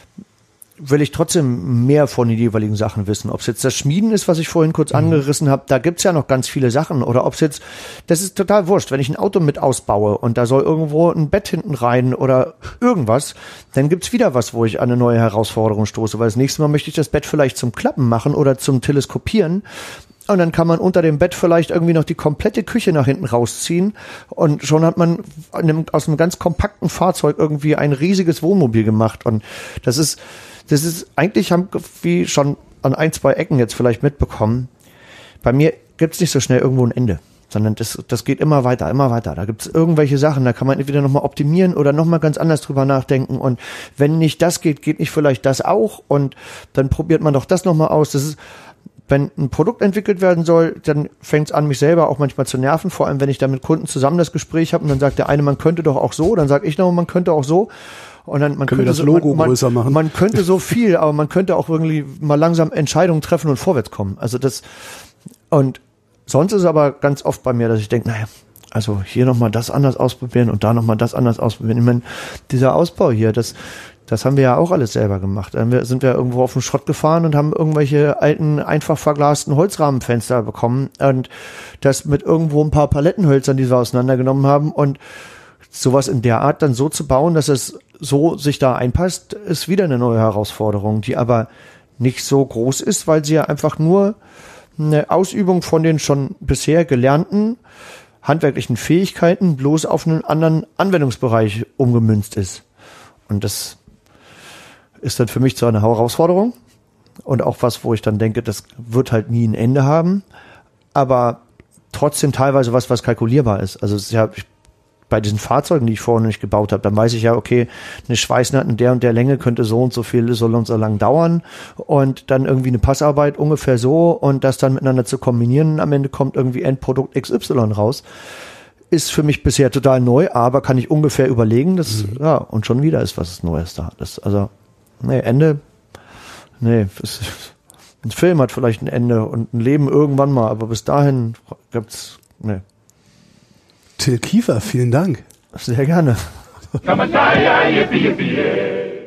will ich trotzdem mehr von den jeweiligen Sachen wissen. Ob es jetzt das Schmieden ist, was ich vorhin kurz mhm. angerissen habe, da gibt's ja noch ganz viele Sachen. Oder ob es jetzt, das ist total wurscht, wenn ich ein Auto mit ausbaue und da soll irgendwo ein Bett hinten rein oder irgendwas, dann gibt's wieder was, wo ich an eine neue Herausforderung stoße. Weil das nächste Mal möchte ich das Bett vielleicht zum Klappen machen oder zum Teleskopieren. Und dann kann man unter dem Bett vielleicht irgendwie noch die komplette Küche nach hinten rausziehen und schon hat man einem, aus einem ganz kompakten Fahrzeug irgendwie ein riesiges Wohnmobil gemacht. Und das ist, das ist eigentlich, haben wie schon an ein, zwei Ecken jetzt vielleicht mitbekommen, bei mir gibt's nicht so schnell irgendwo ein Ende, sondern das, das geht immer weiter, immer weiter. Da gibt's irgendwelche Sachen, da kann man entweder nochmal optimieren oder nochmal ganz anders drüber nachdenken. Und wenn nicht das geht, geht nicht vielleicht das auch und dann probiert man doch das nochmal aus. Das ist, wenn ein Produkt entwickelt werden soll, dann fängt es an, mich selber auch manchmal zu nerven, vor allem wenn ich da mit Kunden zusammen das Gespräch habe und dann sagt der eine, man könnte doch auch so, dann sage ich noch, man könnte auch so. Und dann man Können könnte wir das so, Logo man, größer machen? Man könnte so viel, aber man könnte auch irgendwie mal langsam Entscheidungen treffen und vorwärts kommen. Also das und sonst ist es aber ganz oft bei mir, dass ich denke, naja, also hier nochmal das anders ausprobieren und da nochmal das anders ausprobieren. Ich meine, dieser Ausbau hier, das Das haben wir ja auch alles selber gemacht. Dann sind wir irgendwo auf den Schrott gefahren und haben irgendwelche alten, einfach verglasten Holzrahmenfenster bekommen und das mit irgendwo ein paar Palettenhölzern, die wir auseinandergenommen haben und sowas in der Art dann so zu bauen, dass es so sich da einpasst, ist wieder eine neue Herausforderung, die aber nicht so groß ist, weil sie ja einfach nur eine Ausübung von den schon bisher gelernten handwerklichen Fähigkeiten bloß auf einen anderen Anwendungsbereich umgemünzt ist. Und das ist dann für mich so eine Herausforderung und auch was, wo ich dann denke, das wird halt nie ein Ende haben, aber trotzdem teilweise was, was kalkulierbar ist. Also es ist ja bei diesen Fahrzeugen, die ich vorhin nicht gebaut habe, dann weiß ich ja, okay, eine Schweißnaht in der und der Länge könnte so und so viel, so und so lang dauern und dann irgendwie eine Passarbeit ungefähr so und das dann miteinander zu kombinieren und am Ende kommt irgendwie Endprodukt X Y raus. Ist für mich bisher total neu, aber kann ich ungefähr überlegen, dass, mhm. ja, und schon wieder ist was Neues da. Das, also, nee, Ende, nee, es, ein Film hat vielleicht ein Ende und ein Leben irgendwann mal, aber bis dahin gibt's, nee. Till Kiefer, vielen Dank. Sehr gerne.